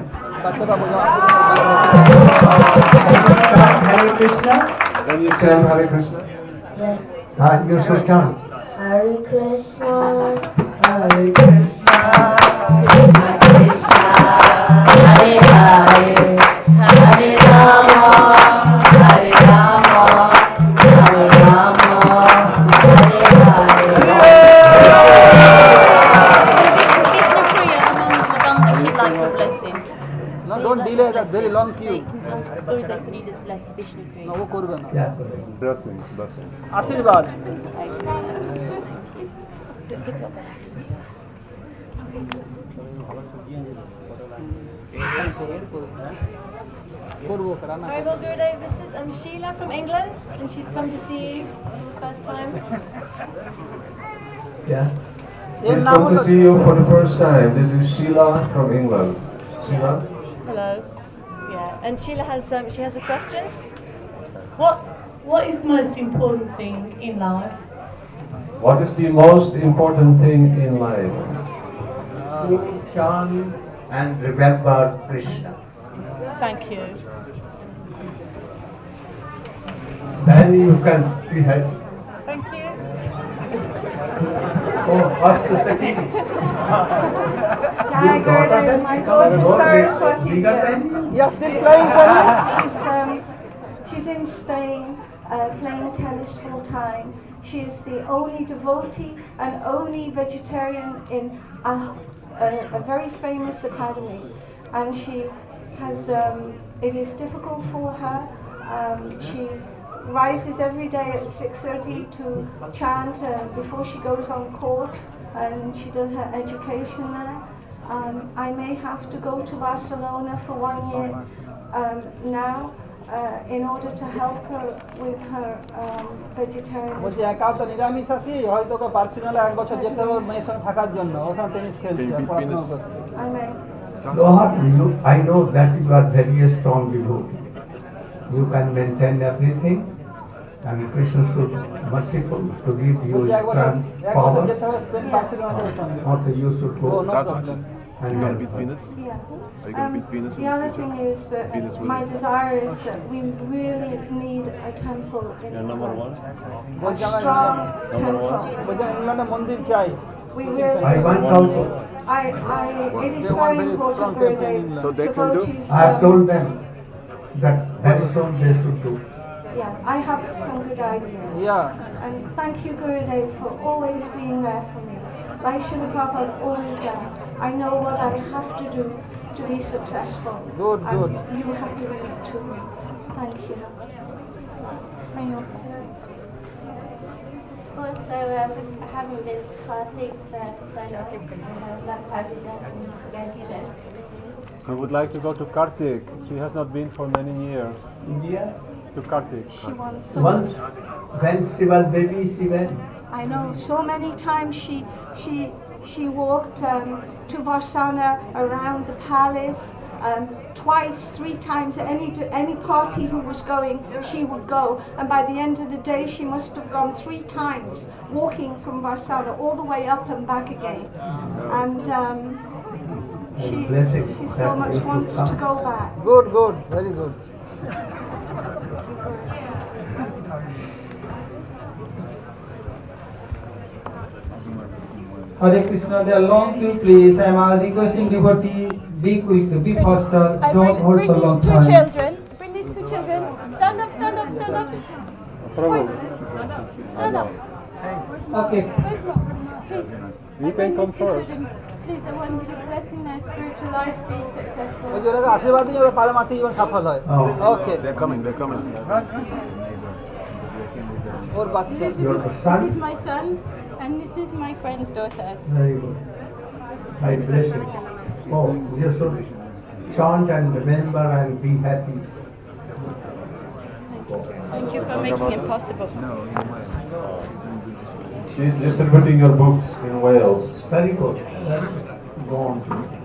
Hare Krishna. Can you chant Hare Krishna? Yes. Ah, you should chant. Hare Krishna, Hare Krishna, Krishna Krishna, Hare Hare, Hare Rama, Hare Rama, Hare Rama, Hare She'd like your blessing. No, don't delay that very long queue. Gurudev, can you just bless Vishnu Priya? No, वो करबे ना. Blessings, blessings. आशीर्वाद. Alright, well, Gurudev, this is um, Sheila from England, and she's come to see you for the first time. Yeah. She's come to see you for the first time. This is Sheila from England. Sheila? Hello. Yeah, and Sheila has um, she has a question. What What is the most important thing in life? What is the most important thing in life? To chant and remember Krishna. Thank you. Then you can be happy. Thank you. Oh, first, second. Hi, Gurudev. My daughter Saraswati. You're still playing tennis? She's um, she's in Spain, uh, playing tennis full time. She is the only devotee and only vegetarian in a, a, a very famous academy, and she has. Um, it is difficult for her. Um, she rises every day at six thirty to chant uh, before she goes on court, and she does her education there. Um, I may have to go to Barcelona for one year um, now uh, in order to help her with her um, vegetarianism. বলছি একা তো নিরামিষাশী হয়তো ওকে Barcelona এক বছর যেতে হবে মেয়ের সঙ্গে থাকার জন্য ওখানে টেনিস খেলছে আর পড়াশোনা করছে I mean, Lord, you, I know that you are very strong devotee. You can maintain everything, and Krishna should merciful to give you বলছি এক বছর strength, এক বছর power. যেতে হবে স্পেন বার্সেলোনাতে ওর সঙ্গে Or you should go Oh, no problem. and Are you going to help beat her. Venus? Yeah. Are you going to Um, beat Venus in the the other future? thing is, uh, Venus my Williams. desire is that we really need a temple in Yeah, number England. one. A বলছি আমার strong Number one. temple. বলছি আমার ইংল্যান্ডে মন্দির চাই We really, I want also. I, I, it is They want very very important strong for temple in England. So they can do? devotees. I have um, told them that very soon they should do. Yeah, I have some good ideas. Yeah. And thank you, Gurudev, for always being there for me. Like Srila Prabhupada always there. I know what I have to do to be successful. Good, and good. you have given it to me. Thank you. May your blessing. Also, um, I haven't been to Kartik for so long, and I would love to have you there. I would like to go to Kartik. She has not been for many years. India? To Kartik. She wants so Once, when she was baby, she went. I know so many times she she she walked um, to Varsana around the palace. Um, twice, three times, any any party who was going, she would go. And by the end of the day, she must have gone three times, walking from Varsana all the way up and back again. And um, she she so much wants to go back. Good, good, very good. Hare Krishna, there are long queue, please. I am uh, requesting devotee, be quick, be faster, I don't bring, hold bring so these long two time. children. Bring these two children. Stand up, stand up, stand up. Point. Stand up. Okay. Where's mom? Please. You I can bring come these two first. children. Please, I want you blessing their spiritual life, be successful. ওই যে ওরা আশীর্বাদ দিয়ে ওরা পারে মারতে জীবন সফল হয় ওকে They're coming, they're coming. ওর বাচ্চা This is, Your this son? is my son, and this is my friend's daughter. Very good. I bless you. Oh, you should chant and remember and be happy. Thank you for making it possible. She's distributing your books in Wales. Very good. Very good. Go on.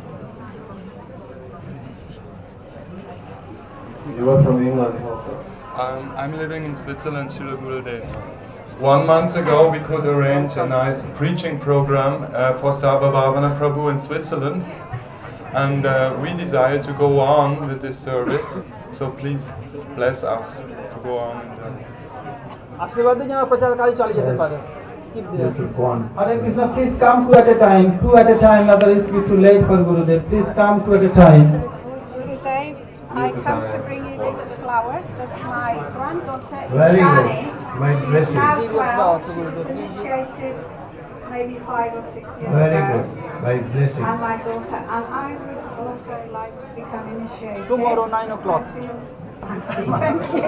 You are from England also. Um, I'm living in Switzerland, Srila Gurudev. One month ago, we could arrange a nice preaching program uh, for Saba Bhavana Prabhu in Switzerland, and uh, we desire to go on with this service. So please bless us to go on in that. আশীর্বাদ দিয়ে যেন প্রচার কাজ চালিয়ে যেতে পারে Keep You there. should go on. Hare Krishna, please come two at a time, two at a time, otherwise it will be too late for Gurudev. Please come two at a time. Gurudev, I come to bring you these flowers. That's my granddaughter, Very good. Ishani. My She's blessing. now Give your twelve. flower to She was Gurudev. initiated maybe five or six years Very ago. good. My blessing. And my daughter, and I would also like to become initiated. Tomorrow nine o'clock. Thank you.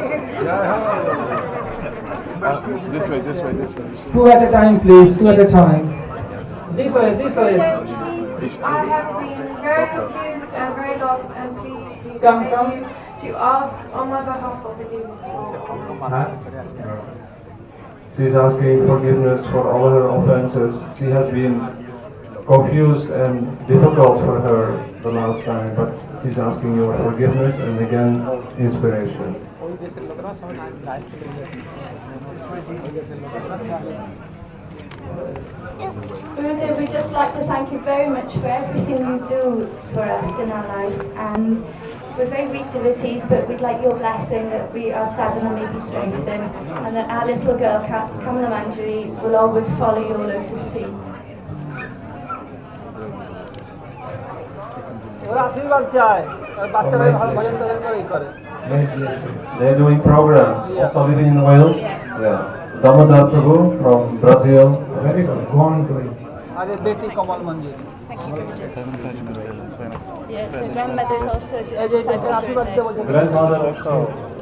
Uh, this way, this way, this way. Two at a time, please, two at a time. This way, this way. Please, I have been very confused and very lost, and please, please Come, beg come. you to ask on my behalf for forgiveness for She's asking forgiveness for all her offenses. She has been confused and difficult for her the last time, but she's asking your forgiveness and again inspiration. Gurudev, we'd just like to thank you very much for everything you do for us in our life, and we're very weak devotees, but we'd like your blessing that we, our sadhana may be strengthened, and that our little girl, Ka- Kamala Manjari, will always follow your lotus feet. ওরা আশীর্বাদ চায় আর বাচ্চারা ভালো ভজন টজন করেই করে My blessing. They're doing programs, Yeah. also living in Wales. Yeah. Damodar Prabhu from Brazil. Very good. Go on doing. আর এর বেটি কমল মঞ্জুরি Thank you, Gurudev. Yes, the grandmother's also a এই যে disciple of আশীর্বাদ দিতে বলছে Gurudev. Grandmother also.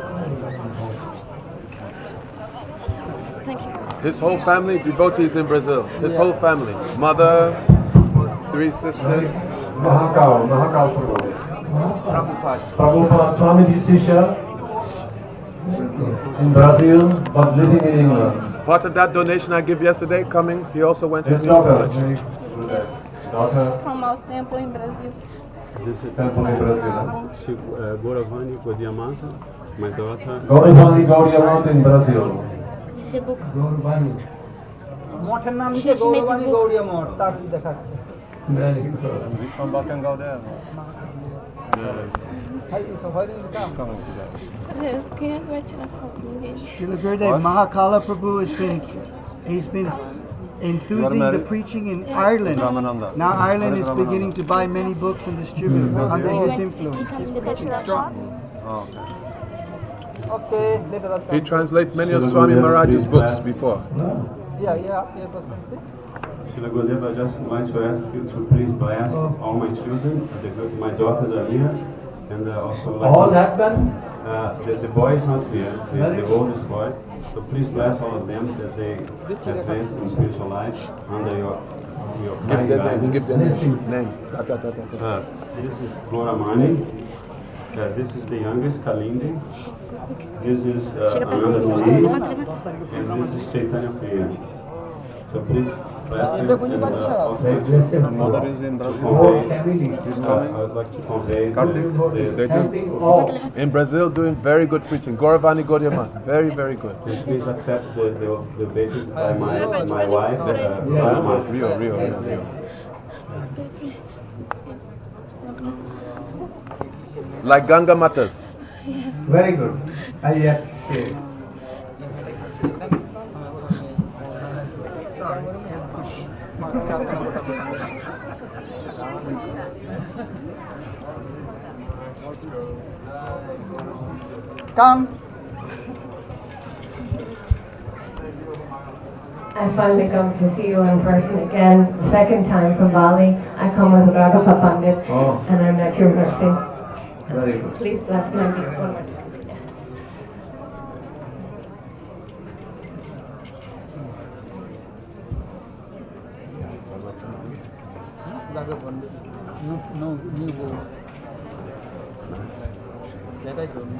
Thank you. His whole family, devotees in Brazil. His whole family. Mother, three sisters. Mahakal, Mahakal Prabhu. Prabhupada, Swamiji Sisha. in Brazil, but living in England. Part of that donation I gave yesterday coming, he also went to His the daughter, college. daughter, From our temple in Brazil. This is temple in Brazil. She, uh, Goravani Godiamata, my daughter. Goravani Godiamata in Brazil. It's a book. Goravani. মঠের নাম নিচে গৌরবাণী গৌড়ীয় মঠ তার দেখাচ্ছে From Balkan Gauder. Srila Gurudev, Mahakala Prabhu has been, he's been enthusing the preaching in Ireland. Now Ireland is beginning to buy many books and distribute under his influence. He's preaching strong. Okay, later that He translates many of Swami Maharaj's books before. Yeah, yeah, ask me a question, please. Srila Gurudev, I just want to ask you to please bless all my children. The, my daughters are here, and uh, also like All that man? Uh, the, the boy is not here, the, the oldest boy. So please bless all of them that they advance in spiritual life under your your Give kind their names. guidance. Give their names. Names. Da, da, da, da, da. Uh, this is Gloramani. Uh, this is the youngest, Kalindi. This is uh, Ananda Muni. And this is Chaitanya Priya. So please bless them. And, uh, also, Mother is in Brazil. uh, I would like to convey the, They do. In Brazil, doing very good preaching. Goravani Godiaman. Very, very good. Please accept the, the, the basis by my, my wife, uh, Yeah, Rio, Rio, Rio, Rio. Like Ganga Matas. Very good. I appreciate. Come. I finally come to see you in person again, the second time from Bali. I come with Raghava Pandit, Oh. and I'm at your mercy. Very good. Please bless my gift one more time. No, no, new board. That I don't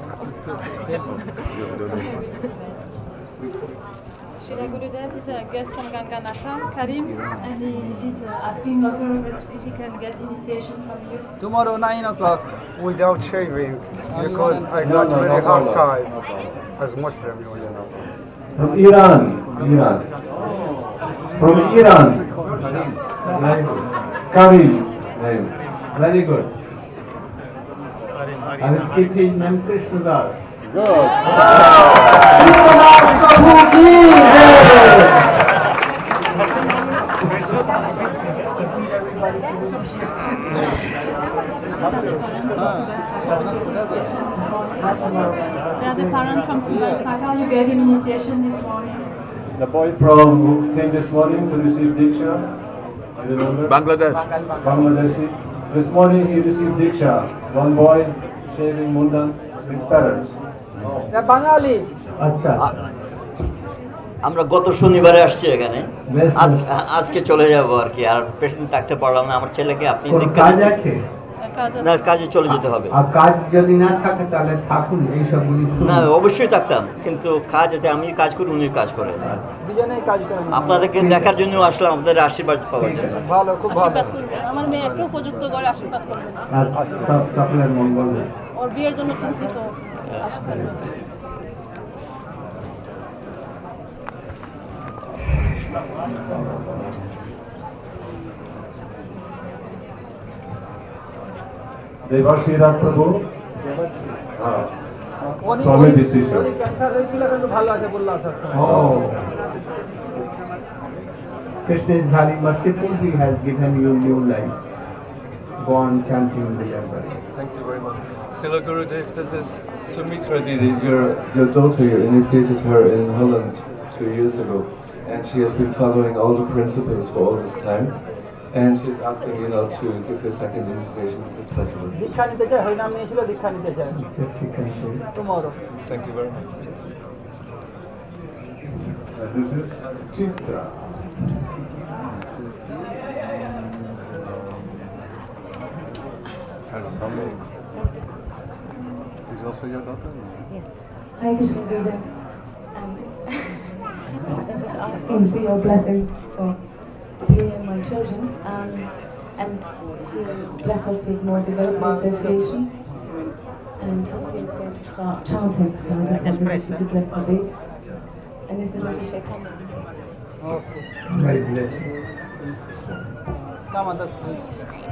Srila Gurudev is a guest from Ganga Mata, Karim, and he is uh, asking also if he can get initiation from you. Tomorrow nine o'clock. Without shaving, because I No, got no, very no hard problem. time as Muslim, you know. From Iran. Iran. From Iran. Very good. Karim. Name. Very good. I will keep his name Krishna Das. Good. We are the parent from Subhasaka. You gave him initiation this morning. The boy from who came this morning to receive Diksha. You remember? Bangladesh. Bangladeshi. This morning he received Diksha. One boy shaving Mundan, his parents. বাঙালি আচ্ছা আমরা গত শনিবারে আসছি এখানে আজ- আজকে চলে যাব আর কি আর পেশেন্ট থাকতে পারলাম না আমার ছেলেকে আপনি কোন দেখতে কাজ আছে না কাজে চলে যেতে হবে আর কাজ যদি না থাকে তাহলে থাকুন এই সবগুলি না অবশ্যই থাকতাম কিন্তু কাজ আছে আমি কাজ করি উনি কাজ করেন দুজনেই কাজ করেন আপনাদেরকে দেখার জন্য আসলাম আপনাদের আশীর্বাদ পাওয়ার জন্য ভালো খুব ভালো আশীর্বাদ করবেন আমার মেয়ে একটু উপযুক্ত করে আশীর্বাদ করবেন আর সব সকলের মঙ্গল হোক। ওর বিয়ের জন্য চিন্তিত আশীর্বাদ করবেন। Devashirat Prabhu. Ah. উনি Swami decision. উনি ক্যান্সার হয়েছিল কিন্তু ভালো আছে বললো আসার সময় Oh. Krishna is very merciful, he has given you new life. Go on chanting the Jambari. Thank you very much. Srila Gurudev, this is Sumitra Didi, your, your daughter. You initiated her in Holland two years ago, and she has been following all the principles for all this time. And she's asking you now to give her second initiation if it's possible. দীক্ষা নিতে চাই হরিনাম নিয়েছিল দীক্ষা নিতে চাই tomorrow Thank you very much. Uh, this is Chitra. Is also your daughter? Yes. Hare Krishna Gurudev. asking for your blessings for me and my children, um, and to bless us with more devotee association. And Tulsi is going to start chanting, so I just wondered if you could bless the babes. And this is Little Chaitanya. Okay. Very blessed. Come on, that's please.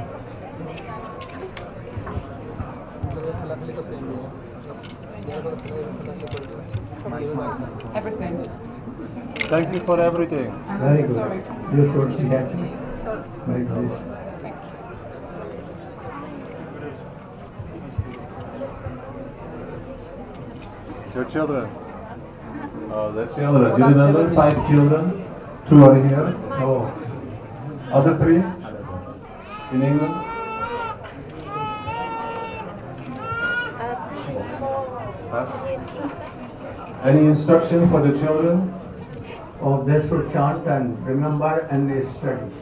Everything. Thank you for everything. Very good. Sorry. You should get very good. Your children. Oh, the children. Do you remember five children? Two are here. Oh. Other three? In England? Huh? Any instruction for the children? Oh, they should chant and remember and they study.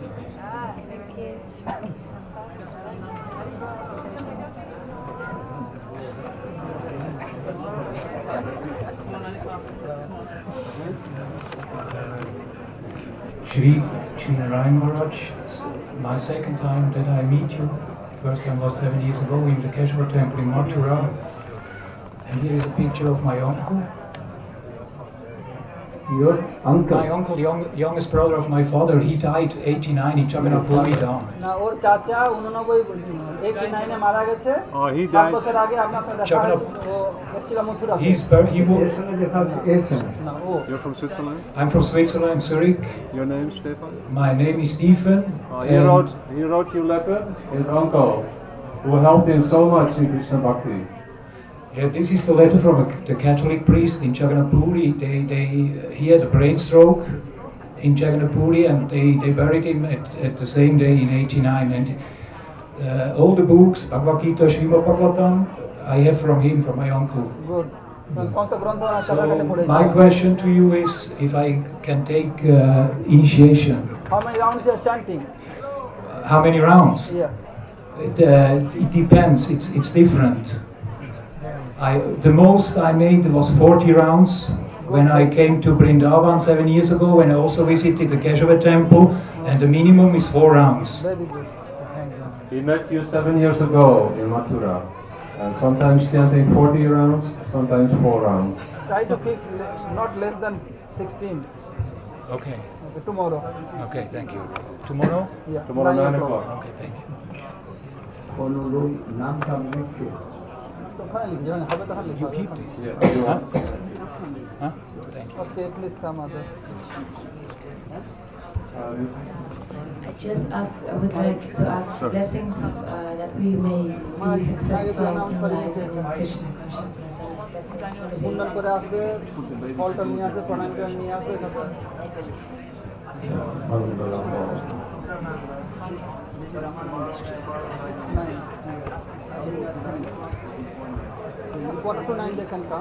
Shri Shri Narayan Maharaj, it's my second time that I meet you. First time was seven years ago in the Keshava temple in Mathura. And here is a picture of my uncle. Your uncle? My uncle, young, youngest brother of my father, he died eighty-nine in Jagannath-puri Dham. না ওর চাচা উননব্বই eighty-nine এ মারা গেছে Oh, he সাত died. বছর আগে আপনার সাথে দেখা হয়েছিল ও এসেছিল Mathura He's buried, he was, না ও You're from Switzerland? I'm from Switzerland, Zurich. Your name, Stefan? My name is Stephen. Oh, he wrote, he wrote you letter. His uncle, who helped him so much in Krishna Bhakti. Yeah, this is the letter from a, the Catholic priest in Jagannath-puri. They, they, he had a brain stroke in Jagannath-puri, and they, they buried him at, at the same day in eighty-nine. And uh, all the books, Bhagavad Gita, Srimad Bhagavatam, I have from him, from my uncle. Good সমস্ত গ্রন্থ ওনার So চাচার কাছে পড়েছে my question to you is if I can take uh, initiation. How many rounds you are chanting? How many rounds? Yeah. It, uh, it depends. It's it's different. I the most I made was forty rounds when I came to Vrindavan seven years ago. When I also visited the Keshava temple, and the minimum is four rounds. Very good. He met you seven years ago in Mathura, and sometimes chanting forty rounds, sometimes four rounds. Try to fix not less than sixteen. Okay. Okay, tomorrow. Okay. Thank you. Tomorrow? Yeah. Tomorrow nine nine o'clock. o'clock. Okay. Thank you. কোনো নামটা লিখছে You keep this. Yeah. Huh? Huh? Thank you. Okay, please come others. I just ask, I would like to ask Sure. blessings uh, that we may be successful in life and in Krishna consciousness, and blessings for the মুন্ডন করে আসবে ফলটা নিয়ে আসবে প্রণাম করে নিয়ে আসবে তারপর quarter to nine they can come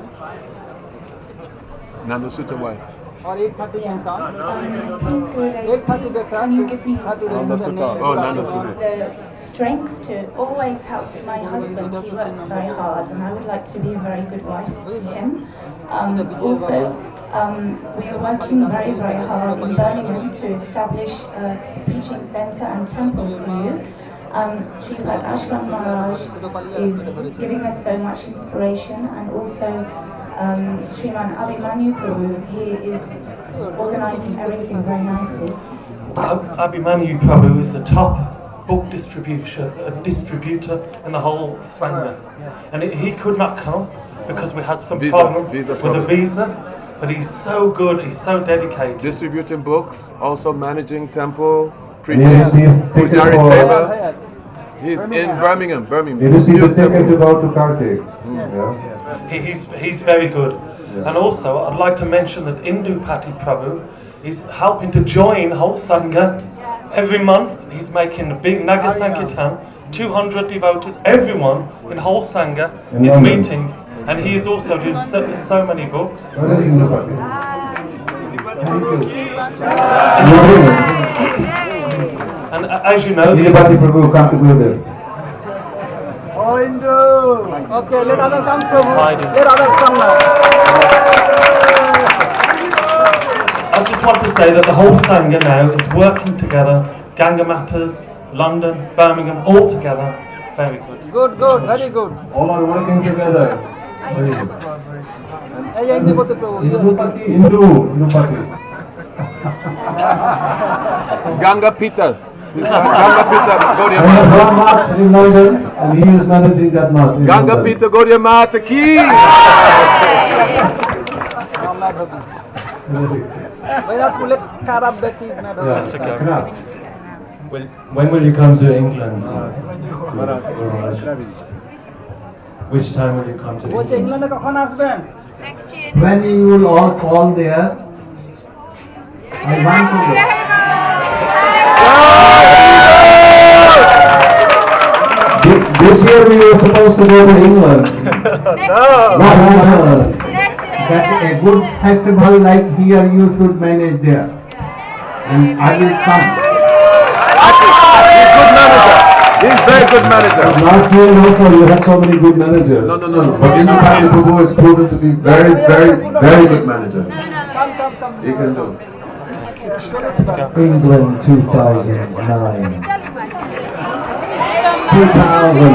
Nanda Sutta wife. or eight thirty can come. Please go like eight thirty they Can you give me have to Nanda register their Sutta. name. Oh, Nanda Sutta. the strength to always help my husband? He works very hard, and I would like to be a very good wife to him. Um, also, um, we are working very, very hard in Birmingham to establish a preaching center and temple for you. Um, Sripad Ashram Maharaj is giving us so much inspiration, and also um, Sriman Abhimanyu Prabhu, he is organizing everything very nicely. Ab- Abhimanyu Prabhu is the top book distributor, uh, distributor in the whole Sangha. And it, he could not come because we had some Visa, problem visa with problem. the visa. But he's so good, he's so dedicated. Distributing books, also managing temple, He preaching, received ticket Pujari for- Seva. He's in Birmingham, Birmingham. He received a New ticket temple. to go to Kartik. Yeah. He, he's, he's very good. Yeah. And also, I'd like to mention that Indupati Prabhu is helping to join whole Sangha. Every month, he's making a big Naga Sankirtan, two hundred devotees, everyone in whole Sangha In is London. meeting. And he is also doing so, so many books. Where is Indupati? And uh, as you know, Indupati Prabhu, come to Gurudev. Oh, Indu. Okay, let others come Prabhu. Hi, Indu. Let others come now. I just want to say that the whole Sangha now is working together, Ganga Matas, London, Birmingham, all together. Very good. Good, good, very good. All are working together. Very good. এই হিন্দি বলতে প্রভু Hindu, Hindu Ganga Pita. Ganga Pita, Gaudiya I have one Mata. Math in London, and he is managing that Math. in Ganga London. Pita, Gaudiya Mata ki. বিরাট কুলে খারাপ বেটি না Yeah. When, when will you come to England? Which time will you come to বলছে England? ইংল্যান্ডে কখন আসবেন When you will all call there, I want to go. This, this year we were supposed to go to England. No. No, no, no. That a good festival like here you should manage there. And I will come. He's good manager. He's very good manager. Last year also you had so many good managers. No, no, no, no. But Hindu Party Prabhu has proven to be very, very, very good manager. He can do. England two thousand nine. two thousand.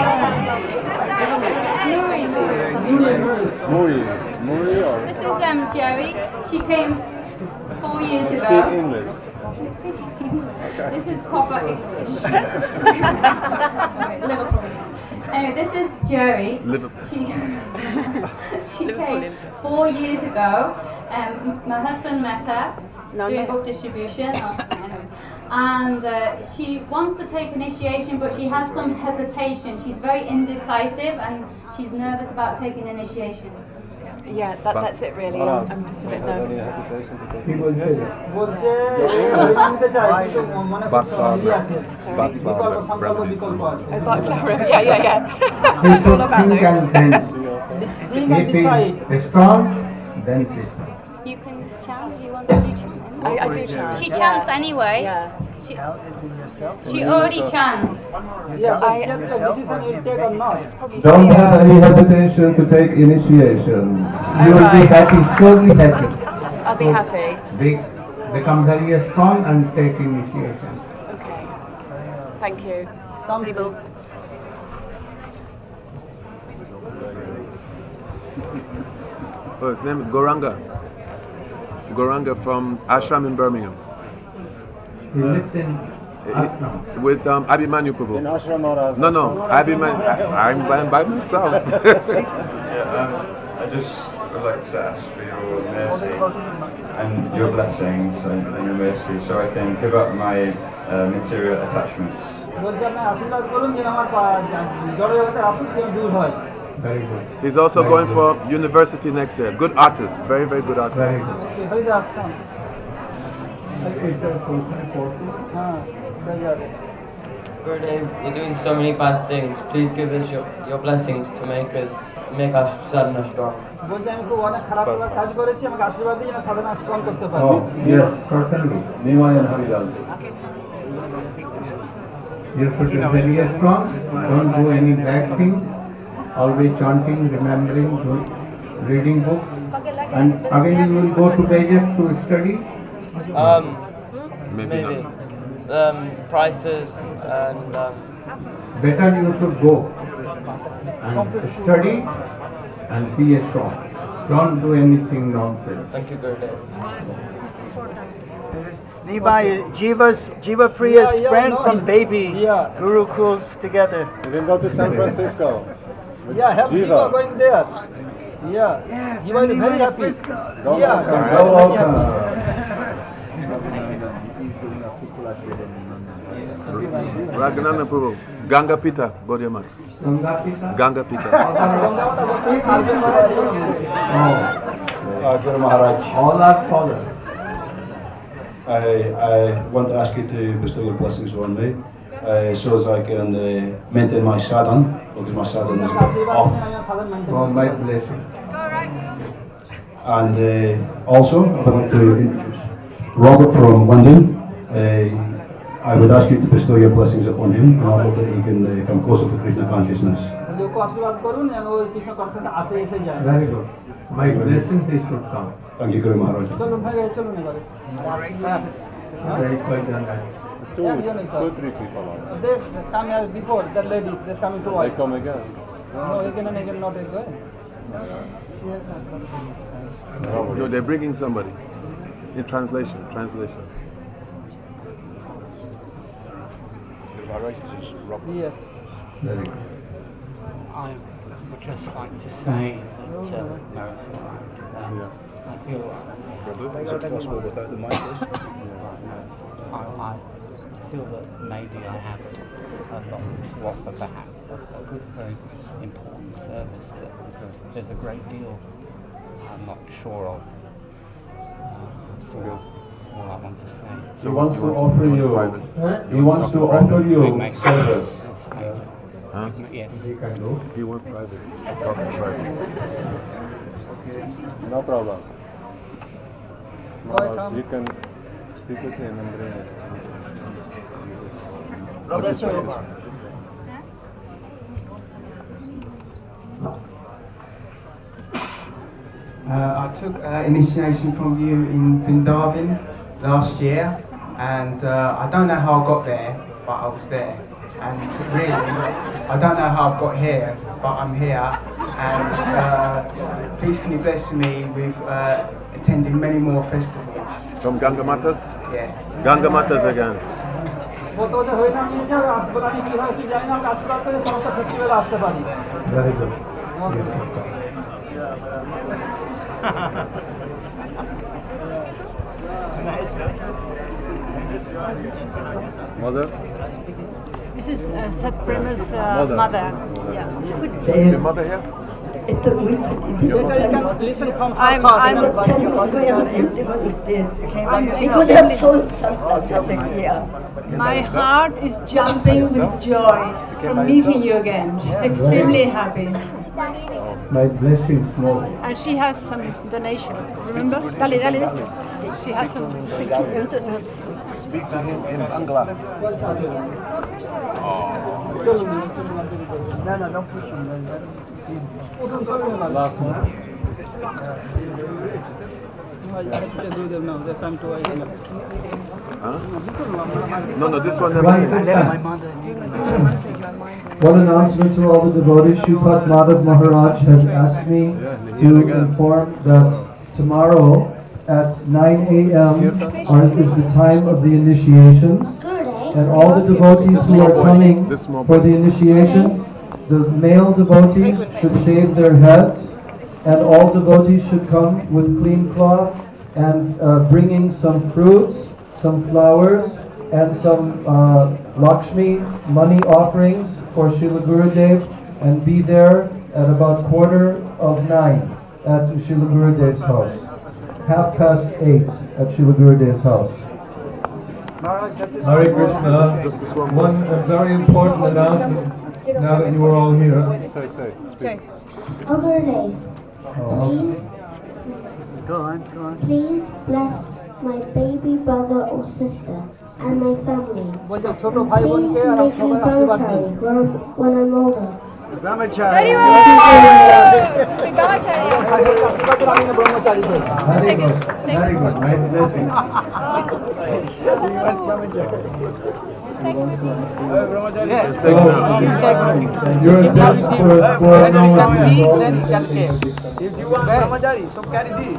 Muri. Muri or? This is um, Jerry. She came four years Speak ago. English. This is proper English. Liverpool. Anyway, this is Jerry. Liverpool. She, she came four years ago. Um, my husband met her doing book distribution. Oh, anyway. And uh, she wants to take initiation, but she has some hesitation. She's very indecisive and she's nervous about taking initiation. Yeah, that, that's it really. I'm, I'm just a bit nervous. বলছে নিতে চাই কিন্তু মনে করছে ইয়ে আছে বিকল্প সংকল্প বিকল্প আছে Oh, Bart Flower. Yeah, yeah, yeah. He It's all should about think those. and dance. Think and If he decide. is strong, then she is strong. You can chant. You want to do chant? I, I do chant. She chants anyway. Yeah. She, she already chants. Yeah, but she has the decision you'll take or not. Don't have any hesitation to take initiation. You will be happy, surely happy. I'll be happy. Be, become very strong and take initiation. Okay. Thank you. Some people. Oh, his name is Goranga. Goranga from Ashram in Birmingham. He lives in Ashram. With um, Abhimanyu Prabhu. In ashram or ashram? No, no, Abhimanyu. I, I'm, I'm by myself. Yeah, um, I just would like to ask for your mercy and your blessings and, and your mercy so I can give up my uh, material attachments. বলছে আপনি আশীর্বাদ করুন যেন আমার জড় জগতের আসক্তি দূর হয় Very good. He's also Very going good. for university next year. Good artist, very, very good artist. Very good. Okay, Haridas খান হ্যাঁ বেজার Gurudev, you're doing so many bad things. Please give us your, your blessings to make us make our sadhana strong. বলছে আমি খুব অনেক খারাপ খারাপ কাজ করেছি আমাকে আশীর্বাদ দিয়ে যেন সাধনা স্ট্রং করতে পারি Oh, Yes, certainly. Nimai and Haridans. You should be very strong. Don't do any bad thing. Always chanting, remembering, do, reading books. And again you will go to Beijing to study. Um, Maybe, maybe. not. Um, prices and um, Better you should go and study and be strong. Don't do anything nonsense. thank you, Gurudev. Nibai, Jiva's, Jiva Priya's Yeah, yeah, friend no, from he- baby, yeah. Gurukul together. You can go to San Francisco. Yeah, help Jiva. Jiva going there. Yeah, Yes, Jiva is very happy. Go Yeah, welcome, very go very welcome. happy. Raghunandan Prabhu. Ganga Pita, Gaudiya Mata. Ganga Pita? Ganga Pita. গঙ্গামাতা বসে service করা ছিল Oh, Uh, Guru Maharaj, all are followers. I, I want to ask you to bestow your blessings on me uh, so as I can uh, maintain my sadhan, because my sadhan is আশীর্বাদ off. দিন আমি সাধন maintain Oh, my blessing. And uh, also, I would like to introduce Robert from London. Uh, I would ask you to bestow your blessings upon him in order that he can uh, come closer to Krishna consciousness. Okay আশীর্বাদ করুন যেন ওই Krishna concept আসে এসে যায় Very good. My blessing they should come. Thank you, Guru Maharaj. চলুন ভাই চলুন এবারে Very quick on that. Two, two, three people are. They come here before, the ladies, they're coming to They us. come again. No, again and again, not again. No, they're bringing somebody. In translation, translation. Yes. Very good. I would just like to say to Marisol, um, I feel Is it possible without the mic, please? I, I feel that maybe I have a lot to offer, perhaps a good, very important service that there's a great deal I'm not sure of. Uh, that's all, all I want to say. He wants to offer you. He wants to offer you service. Huh? Yes. He can go. He went private. Talk private. Okay. No problem. No, you can speak with him and bring it. This way, this way. Uh, I took uh, initiation from you in Vrindavan last year, and uh, I don't know how I got there, but I was there. And really, I don't know how I've got here, but I'm here. And uh, please can you bless me with uh, attending many more festivals. From Ganga Matas? Yeah. Ganga Matas again. Very good. Mother? This is uh, Sat Prema's uh, Mother. mother. Yeah. Is your mother here? Listen, come, I'm, I'm, I'm extremely, my heart is jumping with joy from meeting you again. She's extremely happy. My blessings more. And she has some donation. Remember? Dali, Dali. She has some. Speak to him in Bangla. No, no, don't push him. Last one. Huh? No, no, this one. Right, one announcement to all the devotees. Shripat Madhav Maharaj has asked me to inform that tomorrow at nine a m is the time of the initiations, and all the devotees who are coming for the initiations, the male devotees should shave their heads, and all devotees should come with clean cloth and uh, bringing some fruits, some flowers, and some uh, Lakshmi money offerings for Srila Gurudev, and be there at about quarter of nine at Srila Gurudev's house. Half past eight at Srila Gurudev's house. Hare Krishna. One uh, very important announcement. Now that you are all here. Say, say, speak. Gurudev, Oh. please, Go on, go on. please bless my baby brother or sister and my family. Please make me brahmachari when when I'm older. Brahmachari. Very well. Very good. Very good. My blessing. So, you're attached for, for no Then he can pay. If you want brahmachari, so carry this.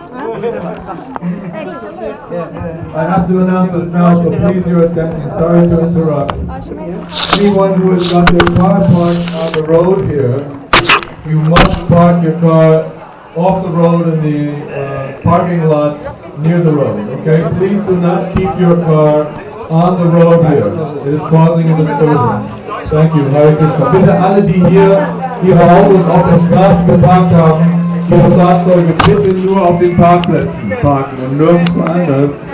I have to announce this now, so please your attention. Sorry to interrupt. Anyone who has got their car parked on the road here, you must park your car off the road in the uh, parking lots near the road. Okay? Please do not keep your car on the road here. It is causing a disturbance. Thank you. Hare Krishna. Bitte alle, die hier ihre Autos auf der Straße geparkt haben, ihre Fahrzeuge bitte nur auf den Parkplätzen parken und nirgendwo anders.